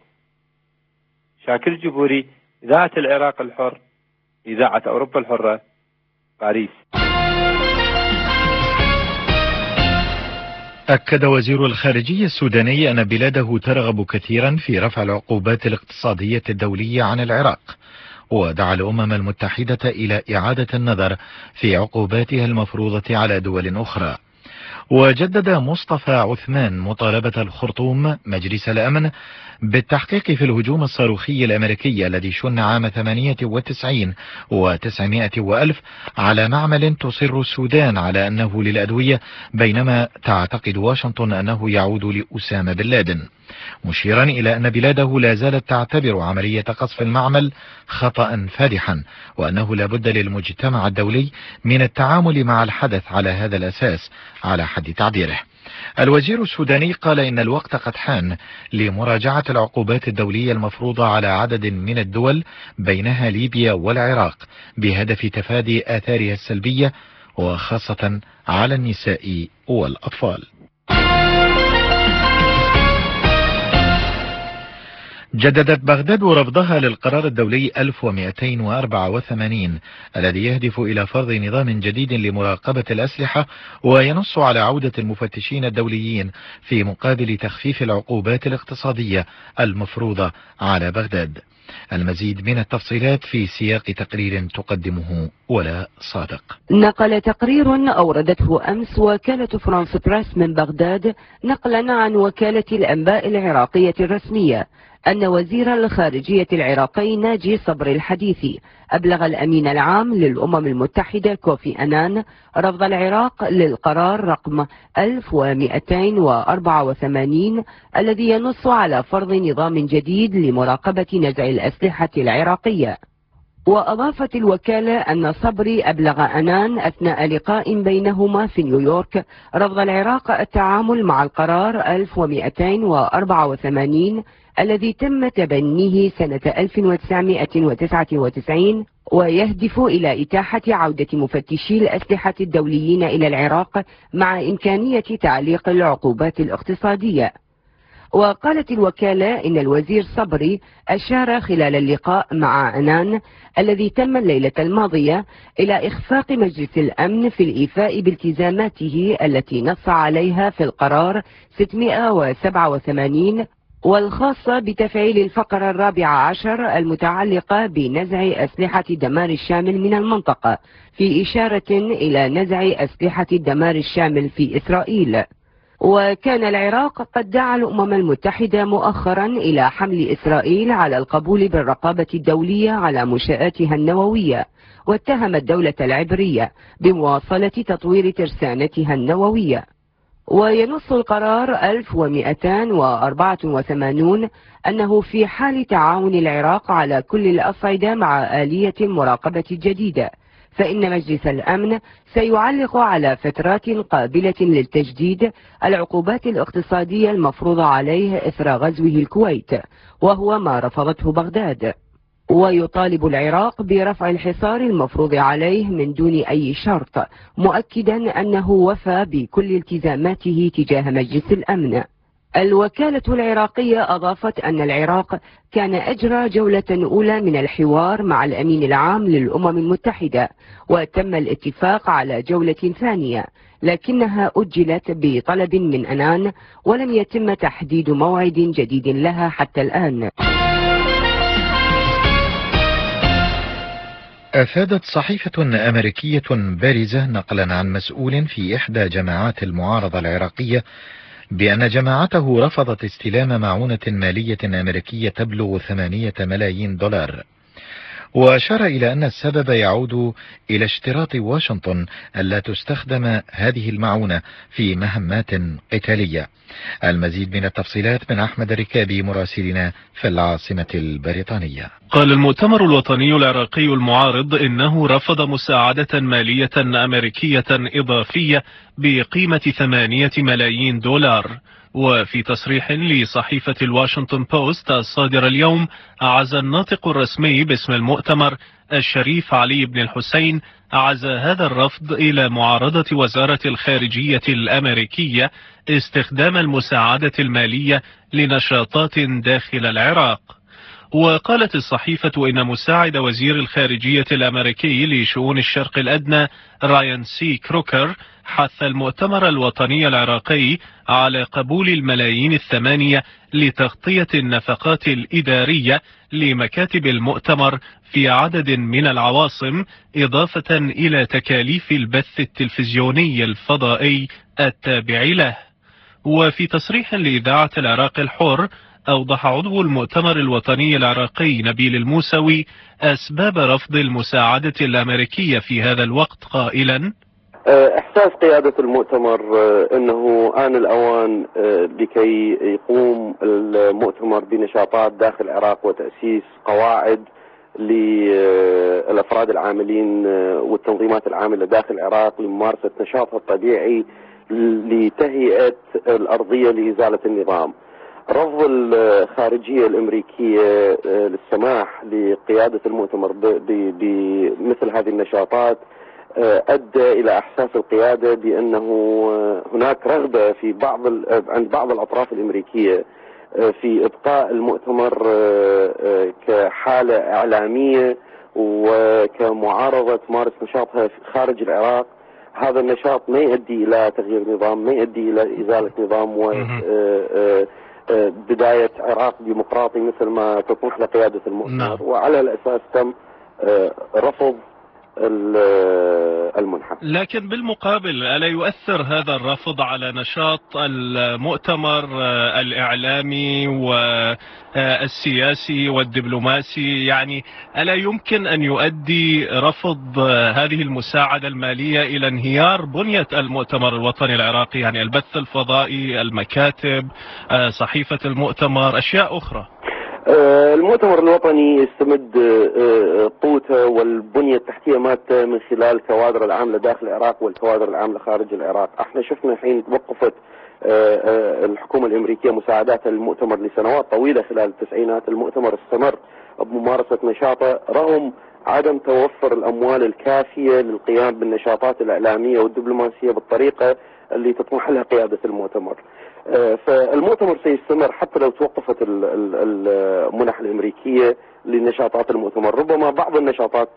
شاكر جبوري، إذاعة العراق الحر، إذاعة أوروبا الحرة، باريس. أكد وزير الخارجية السوداني أن بلاده ترغب كثيرا في رفع العقوبات الاقتصادية الدولية عن العراق، ودعا الأمم المتحدة إلى إعادة النظر في عقوباتها المفروضة على دول أخرى. وجدد مصطفى عثمان مطالبة الخرطوم مجلس الأمن بالتحقيق في الهجوم الصاروخي الأمريكي الذي شن عام ثمانية وتسعين وتسعمائة وألف على معمل تصر السودان على أنه للأدوية، بينما تعتقد واشنطن أنه يعود لأسامة بن لادن، مشيرا إلى أن بلاده لا زالت تعتبر عملية قصف المعمل خطأ فادحا، وأنه لا بد للمجتمع الدولي من التعامل مع الحدث على هذا الأساس على حد تعبيره. الوزير السوداني قال إن الوقت قد حان لمراجعة العقوبات الدولية المفروضة على عدد من الدول بينها ليبيا والعراق بهدف تفادي آثارها السلبية وخاصة على النساء والأطفال. جددت بغداد رفضها للقرار الدولي ألف ومئتين وأربعة وثمانين الذي يهدف إلى فرض نظام جديد لمراقبة الأسلحة وينص على عودة المفتشين الدوليين في مقابل تخفيف العقوبات الاقتصادية المفروضة على بغداد. المزيد من التفصيلات في سياق تقرير تقدمه ولاء صادق. نقل تقرير أوردته أمس وكالة فرانس بريس من بغداد نقلا عن وكالة الأنباء العراقية الرسمية أن وزير الخارجية العراقي ناجي صبر الحديثي أبلغ الأمين العام للأمم المتحدة كوفي أنان رفض العراق للقرار رقم ألف ومئتين وأربعة وثمانين الذي ينص على فرض نظام جديد لمراقبة نزع الأسلحة العراقية. وأضافت الوكالة أن صبري أبلغ أنان أثناء لقاء بينهما في نيويورك رفض العراق التعامل مع القرار ألف ومئتين وأربعة وثمانين الذي تم تبنيه سنة ألف وتسعمئة وتسعة وتسعين ويهدف إلى إتاحة عودة مفتشي الأسلحة الدوليين إلى العراق مع إمكانية تعليق العقوبات الاقتصادية. وقالت الوكالة إن الوزير صبري أشار خلال اللقاء مع أنان الذي تم الليلة الماضية إلى إخفاق مجلس الأمن في الإيفاء بالتزاماته التي نص عليها في القرار ستمئة وسبعة وثمانين والخاصة بتفعيل الفقرة الرابعة عشر المتعلقة بنزع أسلحة الدمار الشامل من المنطقة، في إشارة إلى نزع أسلحة الدمار الشامل في إسرائيل. وكان العراق قد دعا الأمم المتحدة مؤخرا إلى حمل إسرائيل على القبول بالرقابة الدولية على منشآتها النووية، واتهم الدولة العبرية بمواصلة تطوير ترسانتها النووية. وينص القرار ألف ومئتين وأربعة وثمانين أنه في حال تعاون العراق على كل الأصعدة مع آلية المراقبة الجديدة فإن مجلس الأمن سيعلق على فترات قابلة للتجديد العقوبات الاقتصادية المفروضة عليه إثر غزوه الكويت، وهو ما رفضته بغداد. ويطالب العراق برفع الحصار المفروض عليه من دون أي شرط، مؤكدا أنه وفى بكل التزاماته تجاه مجلس الأمن. الوكالة العراقية أضافت أن العراق كان أجرى جولة أولى من الحوار مع الأمين العام للأمم المتحدة، وتم الاتفاق على جولة ثانية لكنها أجلت بطلب من أنان ولم يتم تحديد موعد جديد لها حتى الآن. أفادت صحيفة أمريكية بارزة نقلا عن مسؤول في إحدى جماعات المعارضة العراقية بأن جماعته رفضت استلام معونة مالية أمريكية تبلغ ثمانية ملايين دولار، وأشار إلى أن السبب يعود إلى اشتراط واشنطن ألا تستخدم هذه المعونة في مهمات قتالية. المزيد من التفصيلات من أحمد الركابي مراسلنا في العاصمة البريطانية. قال المؤتمر الوطني العراقي المعارض إنه رفض مساعدة مالية أمريكية إضافية بقيمة ثمانية ملايين دولار. وفي تصريح لصحيفة الواشنطن بوست الصادر اليوم عزى الناطق الرسمي باسم المؤتمر الشريف علي بن الحسين عزى هذا الرفض إلى معارضة وزارة الخارجية الأمريكية استخدام المساعدة المالية لنشاطات داخل العراق. وقالت الصحيفة إن مساعد وزير الخارجية الأمريكي لشؤون الشرق الأدنى رايان سي كروكر حث المؤتمر الوطني العراقي على قبول الملايين الثمانية لتغطية النفقات الإدارية لمكاتب المؤتمر في عدد من العواصم، إضافة إلى تكاليف البث التلفزيوني الفضائي التابع له. وفي تصريح لإذاعة العراق الحر أوضح عضو المؤتمر الوطني العراقي نبيل الموسوي أسباب رفض المساعدة الأمريكية في هذا الوقت قائلا: إحساس قيادة المؤتمر أنه آن الأوان لكي يقوم المؤتمر بنشاطات داخل العراق وتأسيس قواعد للأفراد العاملين والتنظيمات العاملة داخل العراق لممارسة نشاطها الطبيعي لتهيئة الأرضية لإزالة النظام. رفض الخارجية الأمريكية للسماح لقيادة المؤتمر بمثل هذه النشاطات أدى إلى إحساس القيادة بأنه هناك رغبة في بعض عند بعض الأطراف الأمريكية في إبقاء المؤتمر كحالة إعلامية وكمعارضة تمارس نشاطها خارج العراق. هذا النشاط ما يؤدي إلى تغيير نظام، ما يؤدي إلى إزالة نظام وبداية عراق ديمقراطي مثل ما تطمح لقيادة المؤتمر. وعلى الأساس تم رفض المنحة. لكن بالمقابل ألا يؤثر هذا الرفض على نشاط المؤتمر الإعلامي والسياسي والدبلوماسي؟ يعني ألا يمكن أن يؤدي رفض هذه المساعدة المالية إلى انهيار بنية المؤتمر الوطني العراقي؟ يعني البث الفضائي، المكاتب، صحيفة المؤتمر، أشياء أخرى. المؤتمر الوطني يستمد قوته والبنية التحتية مالته من خلال الكوادر العاملة داخل العراق والكوادر العاملة خارج العراق. احنا شفنا حين توقفت الحكومة الامريكية مساعداتها للمؤتمر لسنوات طويلة خلال التسعينات، المؤتمر استمر بممارسة نشاطه رغم عدم توفر الاموال الكافية للقيام بالنشاطات الاعلامية والدبلوماسية بالطريقة اللي تطمح لها قيادة المؤتمر. فالمؤتمر سيستمر حتى لو توقفت المنح الامريكيه لنشاطات المؤتمر. ربما بعض النشاطات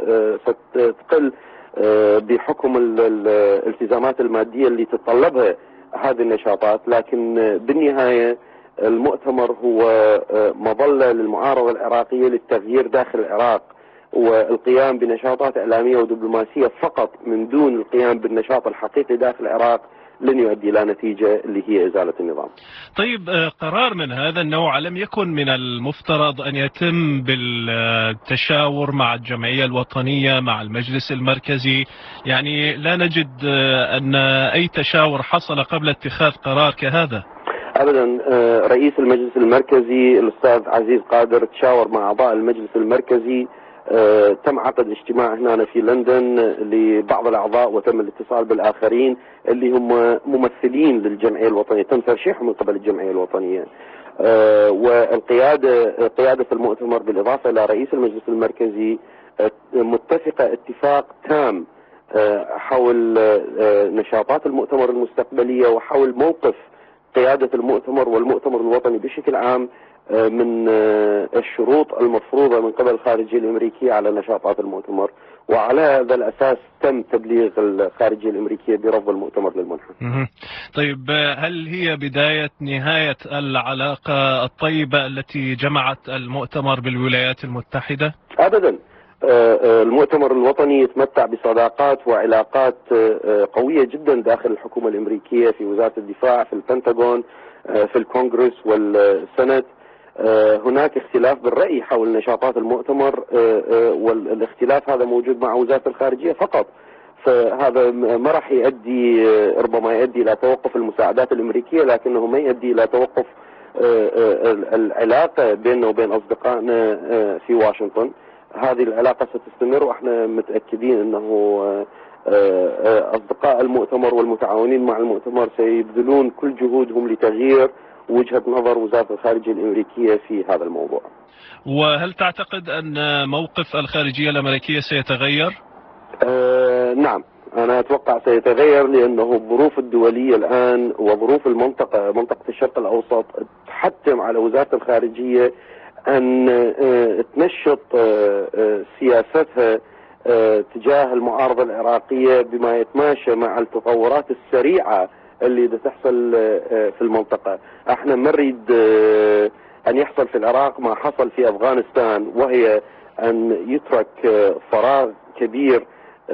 ستقل بحكم الالتزامات الماديه اللي تتطلبها هذه النشاطات، لكن بالنهايه المؤتمر هو مظله للمعارضه العراقيه للتغيير داخل العراق والقيام بنشاطات اعلاميه ودبلوماسيه فقط من دون القيام بالنشاط الحقيقي داخل العراق لن يؤدي إلى نتيجة اللي هي إزالة النظام. طيب، قرار من هذا النوع لم يكن من المفترض أن يتم بالتشاور مع الجمعية الوطنية مع المجلس المركزي؟ يعني لا نجد أن أي تشاور حصل قبل اتخاذ قرار كهذا. أبدا. رئيس المجلس المركزي الأستاذ عزيز قادر تشاور مع أعضاء المجلس المركزي. آه، تم عقد اجتماع هنا في لندن لبعض الأعضاء وتم الاتصال بالآخرين اللي هم ممثلين للجمعية الوطنية، تم ترشيحهم من قبل الجمعية الوطنية. آه، والقيادة قيادة المؤتمر بالإضافة إلى رئيس المجلس المركزي آه، متفقة اتفاق تام آه، حول آه، نشاطات المؤتمر المستقبلية وحول موقف قيادة المؤتمر والمؤتمر الوطني بشكل عام من الشروط المفروضة من قبل الخارجية الأمريكية على نشاطات المؤتمر. وعلى هذا الأساس تم تبليغ الخارجية الأمريكية برفض المؤتمر للمنحة. طيب، هل هي بداية نهاية العلاقة الطيبة التي جمعت المؤتمر بالولايات المتحدة؟ أبدا. المؤتمر الوطني يتمتع بصداقات وعلاقات قوية جدا داخل الحكومة الأمريكية، في وزارة الدفاع، في البنتاغون، في الكونغرس والسنت. هناك اختلاف بالرأي حول نشاطات المؤتمر، والاختلاف هذا موجود مع وزارة الخارجية فقط. فهذا ما راح يؤدي، ربما يؤدي إلى توقف المساعدات الأمريكية، لكنه ما يؤدي إلى توقف العلاقة بيننا وبين أصدقائنا في واشنطن. هذه العلاقة ستستمر، وإحنا متأكدين أنه أصدقاء المؤتمر والمتعاونين مع المؤتمر سيبذلون كل جهودهم لتغيير وجهة نظر وزارة الخارجية الأمريكية في هذا الموضوع. وهل تعتقد أن موقف الخارجية الأمريكية سيتغير؟ آه نعم، أنا أتوقع سيتغير، لأنه الظروف الدولية الآن وظروف المنطقة، منطقة الشرق الأوسط، تحتم على وزارة الخارجية أن آه تنشط آه آه سياستها آه تجاه المعارضة العراقية بما يتماشى مع التطورات السريعة اللي تحصل في المنطقة. احنا ما نريد ان يحصل في العراق ما حصل في افغانستان، وهي ان يترك فراغ كبير،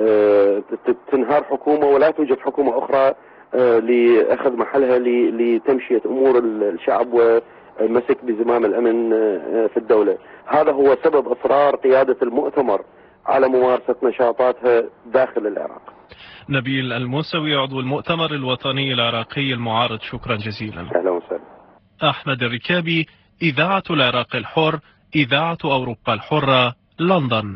تنهار حكومة ولا توجد حكومة اخرى لاخذ محلها لتمشية امور الشعب ومسك بزمام الامن في الدولة. هذا هو سبب اصرار قيادة المؤتمر على ممارسة نشاطاتها داخل العراق. نبيل الموسوي، عضو المؤتمر الوطني العراقي المعارض، شكرا جزيلا. أهلا وسهلا. أحمد الركابي، إذاعة العراق الحر، إذاعة أوروبا الحرة، لندن.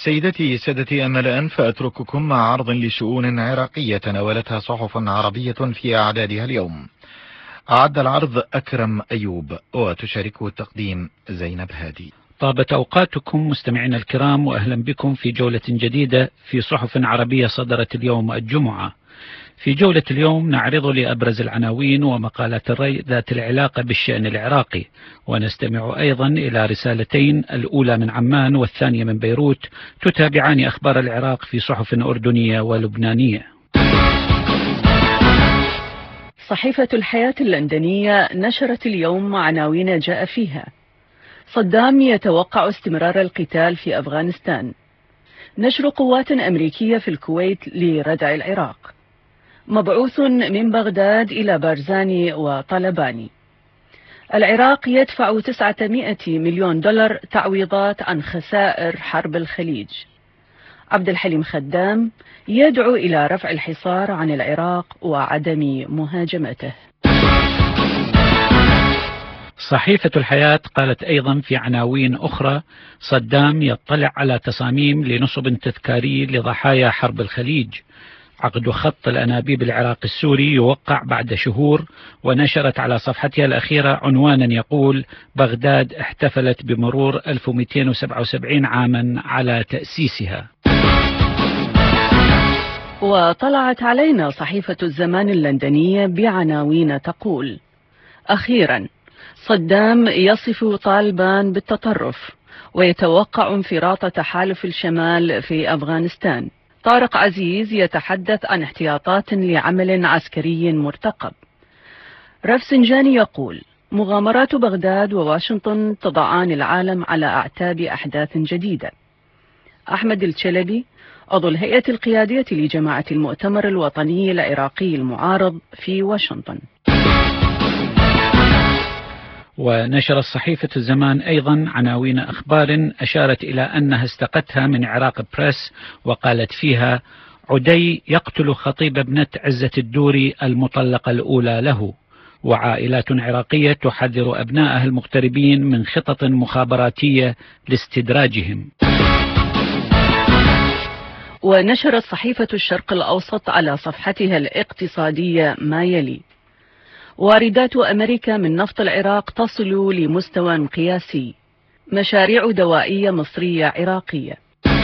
سيدتي سادتي أما الآن فأترككم مع عرض لشؤون عراقية تناولتها صحف عربية في أعدادها اليوم. أعد العرض أكرم أيوب وتشاركه التقديم زينب هادي. طابت أوقاتكم مستمعينا الكرام، وأهلا بكم في جولة جديدة في صحف عربية صدرت اليوم الجمعة. في جولة اليوم نعرض لأبرز العناوين ومقالات الرأي ذات العلاقة بالشأن العراقي، ونستمع أيضا إلى رسالتين، الأولى من عمان والثانية من بيروت، تتابعان أخبار العراق في صحف أردنية ولبنانية. صحيفة الحياة اللندنية نشرت اليوم عناوين جاء فيها: صدام يتوقع استمرار القتال في أفغانستان، نشر قوات أمريكية في الكويت لردع العراق، مبعوث من بغداد إلى بارزاني وطلباني، العراق يدفع تسعمائة مليون دولار تعويضات عن خسائر حرب الخليج، عبد الحليم خدام يدعو إلى رفع الحصار عن العراق وعدم مهاجمته. صحيفة الحياة قالت أيضا في عناوين أخرى: صدام يطلع على تصاميم لنصب تذكاري لضحايا حرب الخليج، عقد خط الأنابيب العراقي السوري يوقع بعد شهور، ونشرت على صفحتها الأخيرة عنوانا يقول: بغداد احتفلت بمرور ألف ومئتين وسبعة وسبعين عاما على تأسيسها. وطلعت علينا صحيفة الزمان اللندنية بعناوين تقول: أخيرا صدام يصف طالبان بالتطرف ويتوقع انفراط تحالف الشمال في أفغانستان، طارق عزيز يتحدث عن احتياطات لعمل عسكري مرتقب، رفسنجاني يقول: مغامرات بغداد وواشنطن تضعان العالم على أعتاب أحداث جديدة، أحمد الشلبي عضو الهيئة القيادية لجماعة المؤتمر الوطني العراقي المعارض في واشنطن. ونشر الصحيفة الزمان أيضا عناوين أخبار أشارت إلى أنها استقتها من عراق بريس، وقالت فيها: عدي يقتل خطيب ابنة عزة الدوري المطلقة الأولى له، وعائلات عراقية تحذر أبنائها المغتربين من خطط مخابراتية لاستدراجهم. ونشرت صحيفة الشرق الأوسط على صفحتها الاقتصادية ما يلي: واردات أمريكا من نفط العراق تصل لمستوى قياسي، مشاريع دوائية مصرية عراقية.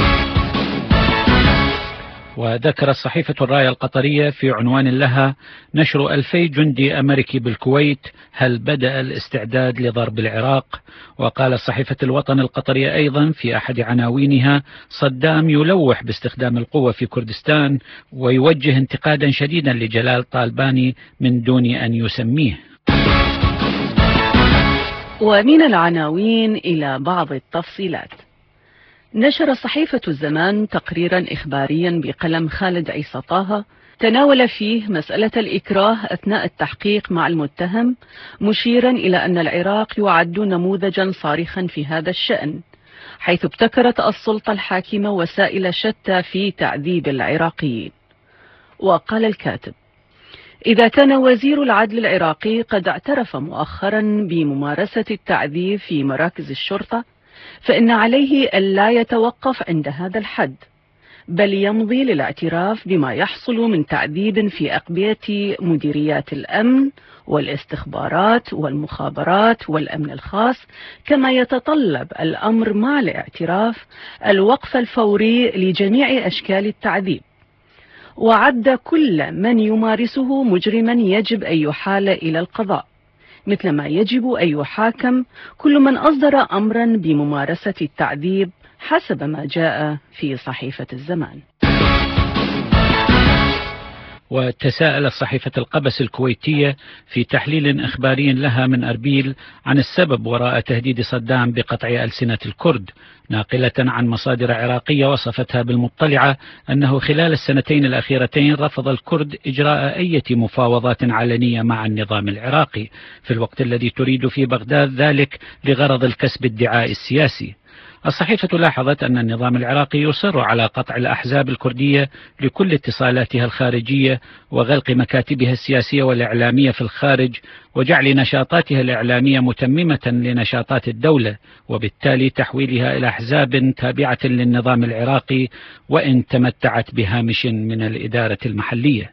وذكرت صحيفة الراية القطرية في عنوان لها: نشر ألفي جندي أمريكي بالكويت، هل بدأ الاستعداد لضرب العراق؟ وقال صحيفة الوطن القطرية أيضا في أحد عناوينها: صدام يلوح باستخدام القوة في كردستان ويوجه انتقادا شديدا لجلال طالباني من دون أن يسميه. ومن العناوين إلى بعض التفصيلات. نشر صحيفة الزمان تقريرا إخباريا بقلم خالد عيسى طه تناول فيه مسألة الإكراه أثناء التحقيق مع المتهم، مشيرا إلى أن العراق يعد نموذجا صارخا في هذا الشأن، حيث ابتكرت السلطة الحاكمة وسائل شتى في تعذيب العراقيين. وقال الكاتب: إذا كان وزير العدل العراقي قد اعترف مؤخرا بممارسة التعذيب في مراكز الشرطة، فإن عليه ألا يتوقف عند هذا الحد، بل يمضي للاعتراف بما يحصل من تعذيب في أقبية مديريات الأمن والاستخبارات والمخابرات والأمن الخاص، كما يتطلب الأمر مع الاعتراف الوقف الفوري لجميع أشكال التعذيب، وعد كل من يمارسه مجرما يجب أن يحال إلى القضاء، مثلما يجب أن يحاكم كل من أصدر أمرا بممارسة التعذيب حسب ما جاء في صحيفة الزمان. وتساءلت صحيفة القبس الكويتية في تحليل إخباري لها من أربيل عن السبب وراء تهديد صدام بقطع ألسنة الكرد، ناقلة عن مصادر عراقية وصفتها بالمطلعة أنه خلال السنتين الأخيرتين رفض الكرد إجراء أي مفاوضات علنية مع النظام العراقي، في الوقت الذي تريد في بغداد ذلك لغرض الكسب الدعائي السياسي. الصحيفة لاحظت أن النظام العراقي يصر على قطع الأحزاب الكردية لكل اتصالاتها الخارجية وغلق مكاتبها السياسية والإعلامية في الخارج وجعل نشاطاتها الإعلامية متممة لنشاطات الدولة، وبالتالي تحويلها إلى أحزاب تابعة للنظام العراقي وإن تمتعت بهامش من الإدارة المحلية.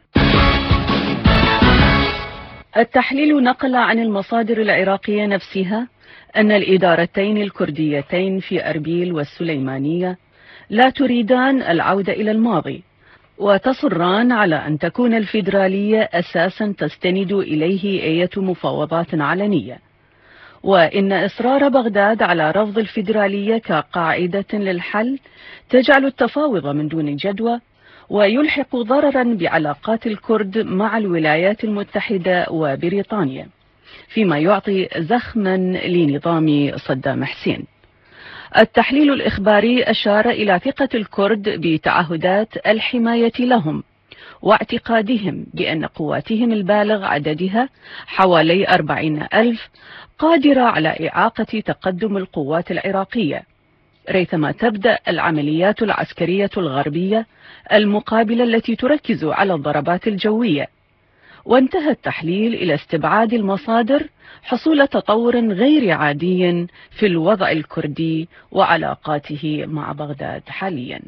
التحليل نقل عن المصادر العراقية نفسها أن الإدارتين الكرديتين في أربيل والسليمانية لا تريدان العودة إلى الماضي، وتصران على أن تكون الفيدرالية أساسا تستند إليه أية مفاوضات علنية، وإن إصرار بغداد على رفض الفيدرالية كقاعدة للحل تجعل التفاوض من دون جدوى ويلحق ضررا بعلاقات الكرد مع الولايات المتحدة وبريطانيا، فيما يعطي زخما لنظام صدام حسين. التحليل الإخباري أشار إلى ثقة الكرد بتعهدات الحماية لهم واعتقادهم بأن قواتهم البالغ عددها حوالي أربعين ألف قادرة على إعاقة تقدم القوات العراقية، ريثما تبدأ العمليات العسكرية الغربية المقابلة التي تركز على الضربات الجوية. وانتهى التحليل إلى استبعاد المصادر حصول تطور غير عادي في الوضع الكردي وعلاقاته مع بغداد حاليا.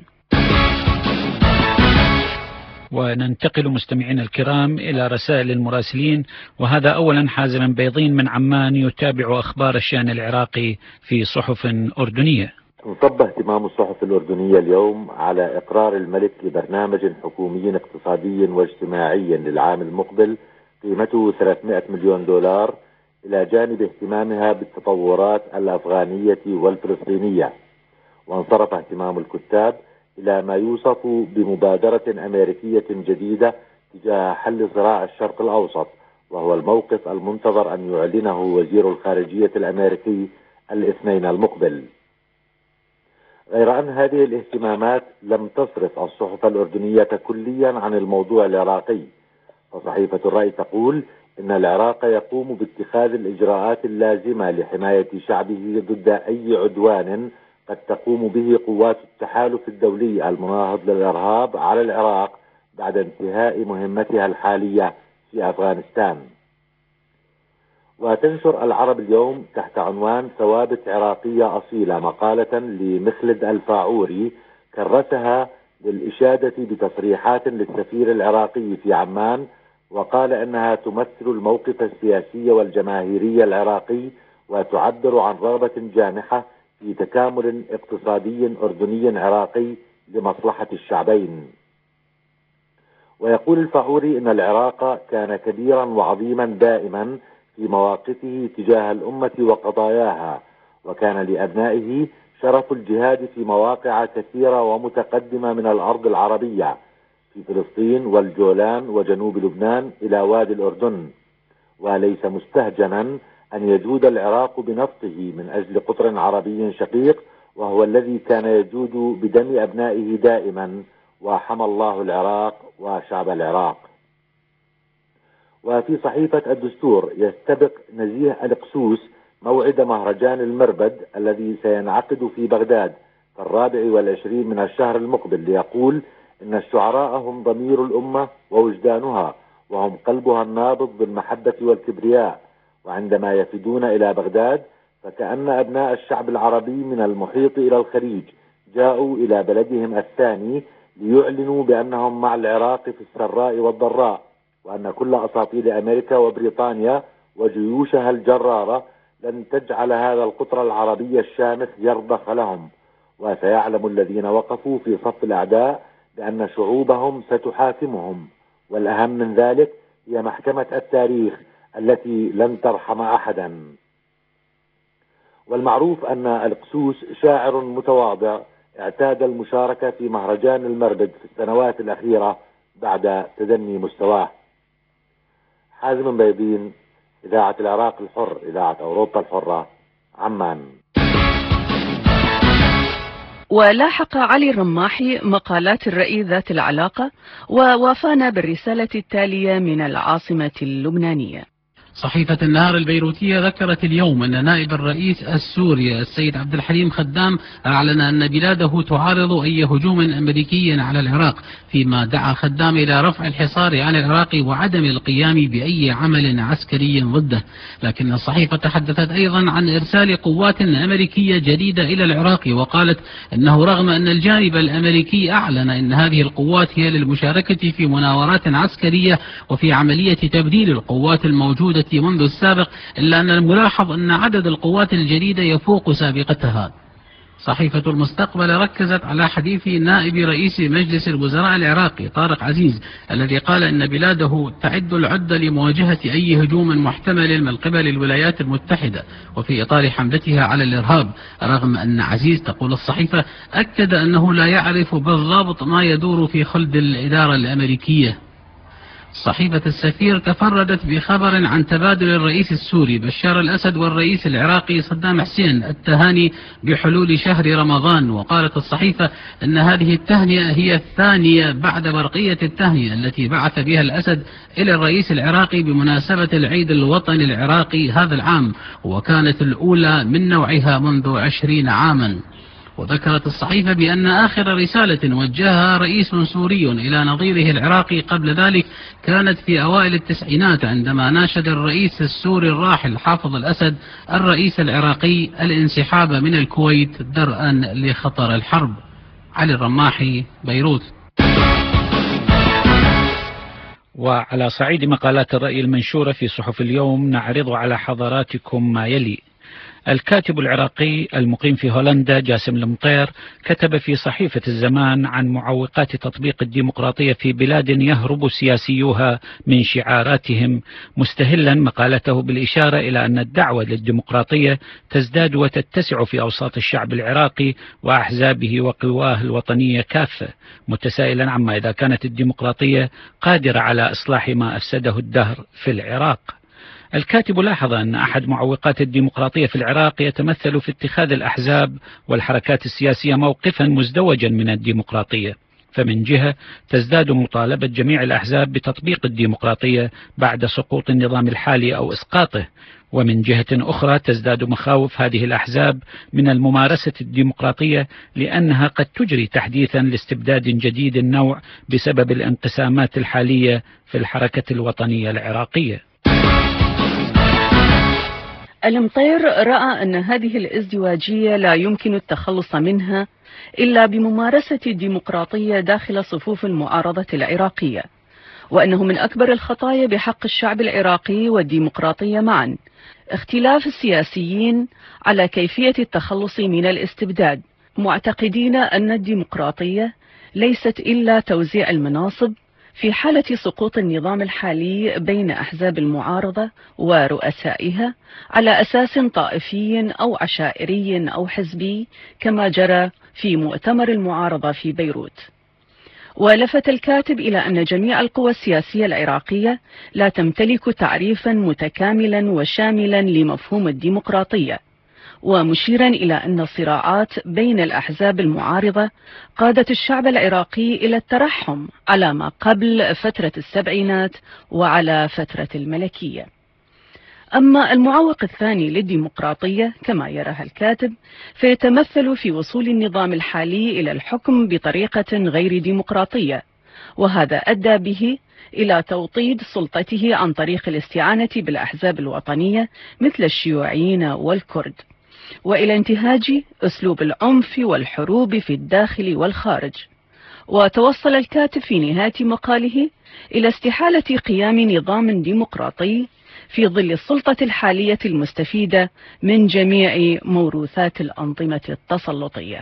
وننتقل مستمعينا الكرام إلى رسائل المراسلين، وهذا أولا حازم بيضين من عمان يتابع أخبار الشأن العراقي في صحف أردنية. انصب اهتمام الصحف الأردنية اليوم على إقرار الملك لبرنامج حكومي اقتصادي واجتماعي للعام المقبل قيمته ثلاثمائة مليون دولار، إلى جانب اهتمامها بالتطورات الأفغانية والفلسطينية. وانصرف اهتمام الكتاب إلى ما يوصف بمبادرة أمريكية جديدة تجاه حل صراع الشرق الأوسط، وهو الموقف المنتظر أن يعلنه وزير الخارجية الأمريكي الاثنين المقبل. غير أن هذه الاهتمامات لم تصرف الصحف الأردنية كليا عن الموضوع العراقي، فصحيفة الرأي تقول إن العراق يقوم باتخاذ الإجراءات اللازمة لحماية شعبه ضد أي عدوان قد تقوم به قوات التحالف الدولي المناهض للإرهاب على العراق بعد انتهاء مهمتها الحالية في أفغانستان. وتنشر العرب اليوم تحت عنوان ثوابت عراقية أصيلة مقالة لمخلد الفاعوري كرسها للإشادة بتصريحات للسفير العراقي في عمان، وقال أنها تمثل الموقف السياسي والجماهيري العراقي وتعبر عن رغبة جامحة في تكامل اقتصادي أردني عراقي لمصلحة الشعبين. ويقول الفاعوري إن العراق كان كبيرا وعظيما دائما في مواقفه تجاه الأمة وقضاياها، وكان لأبنائه شرف الجهاد في مواقع كثيرة ومتقدمة من الأرض العربية، في فلسطين والجولان وجنوب لبنان إلى وادي الأردن، وليس مستهجنا أن يجود العراق بنفطه من أجل قطر عربي شقيق، وهو الذي كان يجود بدم أبنائه دائما، وحمى الله العراق وشعب العراق. وفي صحيفة الدستور يستبق نزيه القسوس موعد مهرجان المربد الذي سينعقد في بغداد في الرابع والعشرين من الشهر المقبل، ليقول إن الشعراء هم ضمير الأمة ووجدانها، وهم قلبها النابض بالمحبة والكبرياء، وعندما يفدون إلى بغداد فكأن أبناء الشعب العربي من المحيط إلى الخليج جاءوا إلى بلدهم الثاني ليعلنوا بأنهم مع العراق في السراء والضراء، وأن كل أساطيل أمريكا وبريطانيا وجيوشها الجرارة لن تجعل هذا القطر العربي الشامخ يرضخ لهم، وسيعلم الذين وقفوا في صف الأعداء بأن شعوبهم ستحاكمهم، والأهم من ذلك هي محكمة التاريخ التي لن ترحم أحدا. والمعروف أن القسوس شاعر متواضع اعتاد المشاركة في مهرجان المربد في السنوات الأخيرة بعد تدني مستواه. حازم بيضين، إذاعة العراق الحر، إذاعة أوروبا الحرة، عمان. ولاحق علي الرماحي مقالات الرأي ذات العلاقة ووافانا بالرسالة التالية من العاصمة اللبنانية. صحيفة النهار البيروتية ذكرت اليوم أن نائب الرئيس السوري السيد عبد الحليم خدام أعلن أن بلاده تعارض أي هجوم أمريكي على العراق، فيما دعا خدام إلى رفع الحصار عن العراق وعدم القيام بأي عمل عسكري ضده. لكن الصحيفة تحدثت أيضا عن إرسال قوات أمريكية جديدة إلى العراق، وقالت أنه رغم أن الجانب الأمريكي أعلن أن هذه القوات هي للمشاركة في مناورات عسكرية وفي عملية تبديل القوات الموجودة منذ السابق، إلا أن الملاحظ أن عدد القوات الجديدة يفوق سابقتها. صحيفة المستقبل ركزت على حديث نائب رئيس مجلس الوزراء العراقي طارق عزيز الذي قال إن بلاده تعد العدة لمواجهة أي هجوم محتمل من قبل الولايات المتحدة وفي إطار حملتها على الإرهاب، رغم أن عزيز تقول الصحيفة أكد أنه لا يعرف بالضبط ما يدور في خلد الإدارة الأمريكية. صحيفة السفير تفردت بخبر عن تبادل الرئيس السوري بشار الأسد والرئيس العراقي صدام حسين التهاني بحلول شهر رمضان، وقالت الصحيفة أن هذه التهنئة هي الثانية بعد برقية التهنئة التي بعث بها الأسد إلى الرئيس العراقي بمناسبة العيد الوطني العراقي هذا العام، وكانت الأولى من نوعها منذ عشرين عاما. وذكرت الصحيفة بأن آخر رسالة وجهها رئيس سوري إلى نظيره العراقي قبل ذلك كانت في أوائل التسعينات عندما ناشد الرئيس السوري الراحل حافظ الأسد الرئيس العراقي الانسحاب من الكويت درءا لخطر الحرب. علي الرماحي، بيروت. وعلى صعيد مقالات الرأي المنشورة في صحف اليوم نعرض على حضراتكم ما يلي. الكاتب العراقي المقيم في هولندا جاسم المطير كتب في صحيفة الزمان عن معوقات تطبيق الديمقراطية في بلاد يهرب سياسيوها من شعاراتهم، مستهلا مقالته بالإشارة إلى أن الدعوة للديمقراطية تزداد وتتسع في أوساط الشعب العراقي وأحزابه وقواه الوطنية كافة، متسائلا عما إذا كانت الديمقراطية قادرة على إصلاح ما أفسده الدهر في العراق. الكاتب لاحظ أن أحد معوقات الديمقراطية في العراق يتمثل في اتخاذ الأحزاب والحركات السياسية موقفا مزدوجا من الديمقراطية، فمن جهة تزداد مطالبة جميع الأحزاب بتطبيق الديمقراطية بعد سقوط النظام الحالي أو إسقاطه، ومن جهة أخرى تزداد مخاوف هذه الأحزاب من الممارسة الديمقراطية لأنها قد تجري تحديثا لاستبداد جديد النوع بسبب الانقسامات الحالية في الحركة الوطنية العراقية. المطير رأى أن هذه الازدواجية لا يمكن التخلص منها إلا بممارسة الديمقراطية داخل صفوف المعارضة العراقية، وأنه من أكبر الخطايا بحق الشعب العراقي والديمقراطية معا اختلاف السياسيين على كيفية التخلص من الاستبداد، معتقدين أن الديمقراطية ليست إلا توزيع المناصب في حالة سقوط النظام الحالي بين أحزاب المعارضة ورؤسائها على أساس طائفي أو عشائري أو حزبي كما جرى في مؤتمر المعارضة في بيروت. ولفت الكاتب إلى أن جميع القوى السياسية العراقية لا تمتلك تعريفا متكاملا وشاملا لمفهوم الديمقراطية، ومشيرا إلى أن الصراعات بين الأحزاب المعارضة قادت الشعب العراقي إلى الترحم على ما قبل فترة السبعينات وعلى فترة الملكية. أما المعوق الثاني للديمقراطية كما يراها الكاتب فيتمثل في وصول النظام الحالي إلى الحكم بطريقة غير ديمقراطية، وهذا أدى به إلى توطيد سلطته عن طريق الاستعانة بالأحزاب الوطنية مثل الشيوعيين والكرد، وإلى انتهاج أسلوب العنف والحروب في الداخل والخارج. وتوصل الكاتب في نهاية مقاله إلى استحالة قيام نظام ديمقراطي في ظل السلطة الحالية المستفيدة من جميع موروثات الأنظمة التسلطية.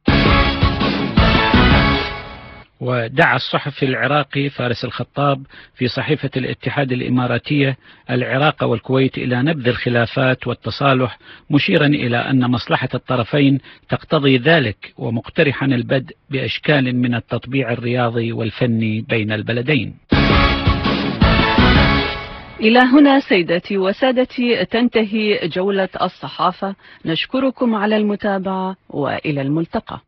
ودعا الصحفي العراقي فارس الخطاب في صحيفة الاتحاد الإماراتية العراق والكويت إلى نبذ الخلافات والتصالح، مشيرا إلى أن مصلحة الطرفين تقتضي ذلك، ومقترحا البدء بأشكال من التطبيع الرياضي والفني بين البلدين. إلى هنا سيدتي وسادتي تنتهي جولة الصحافة، نشكركم على المتابعة وإلى الملتقى.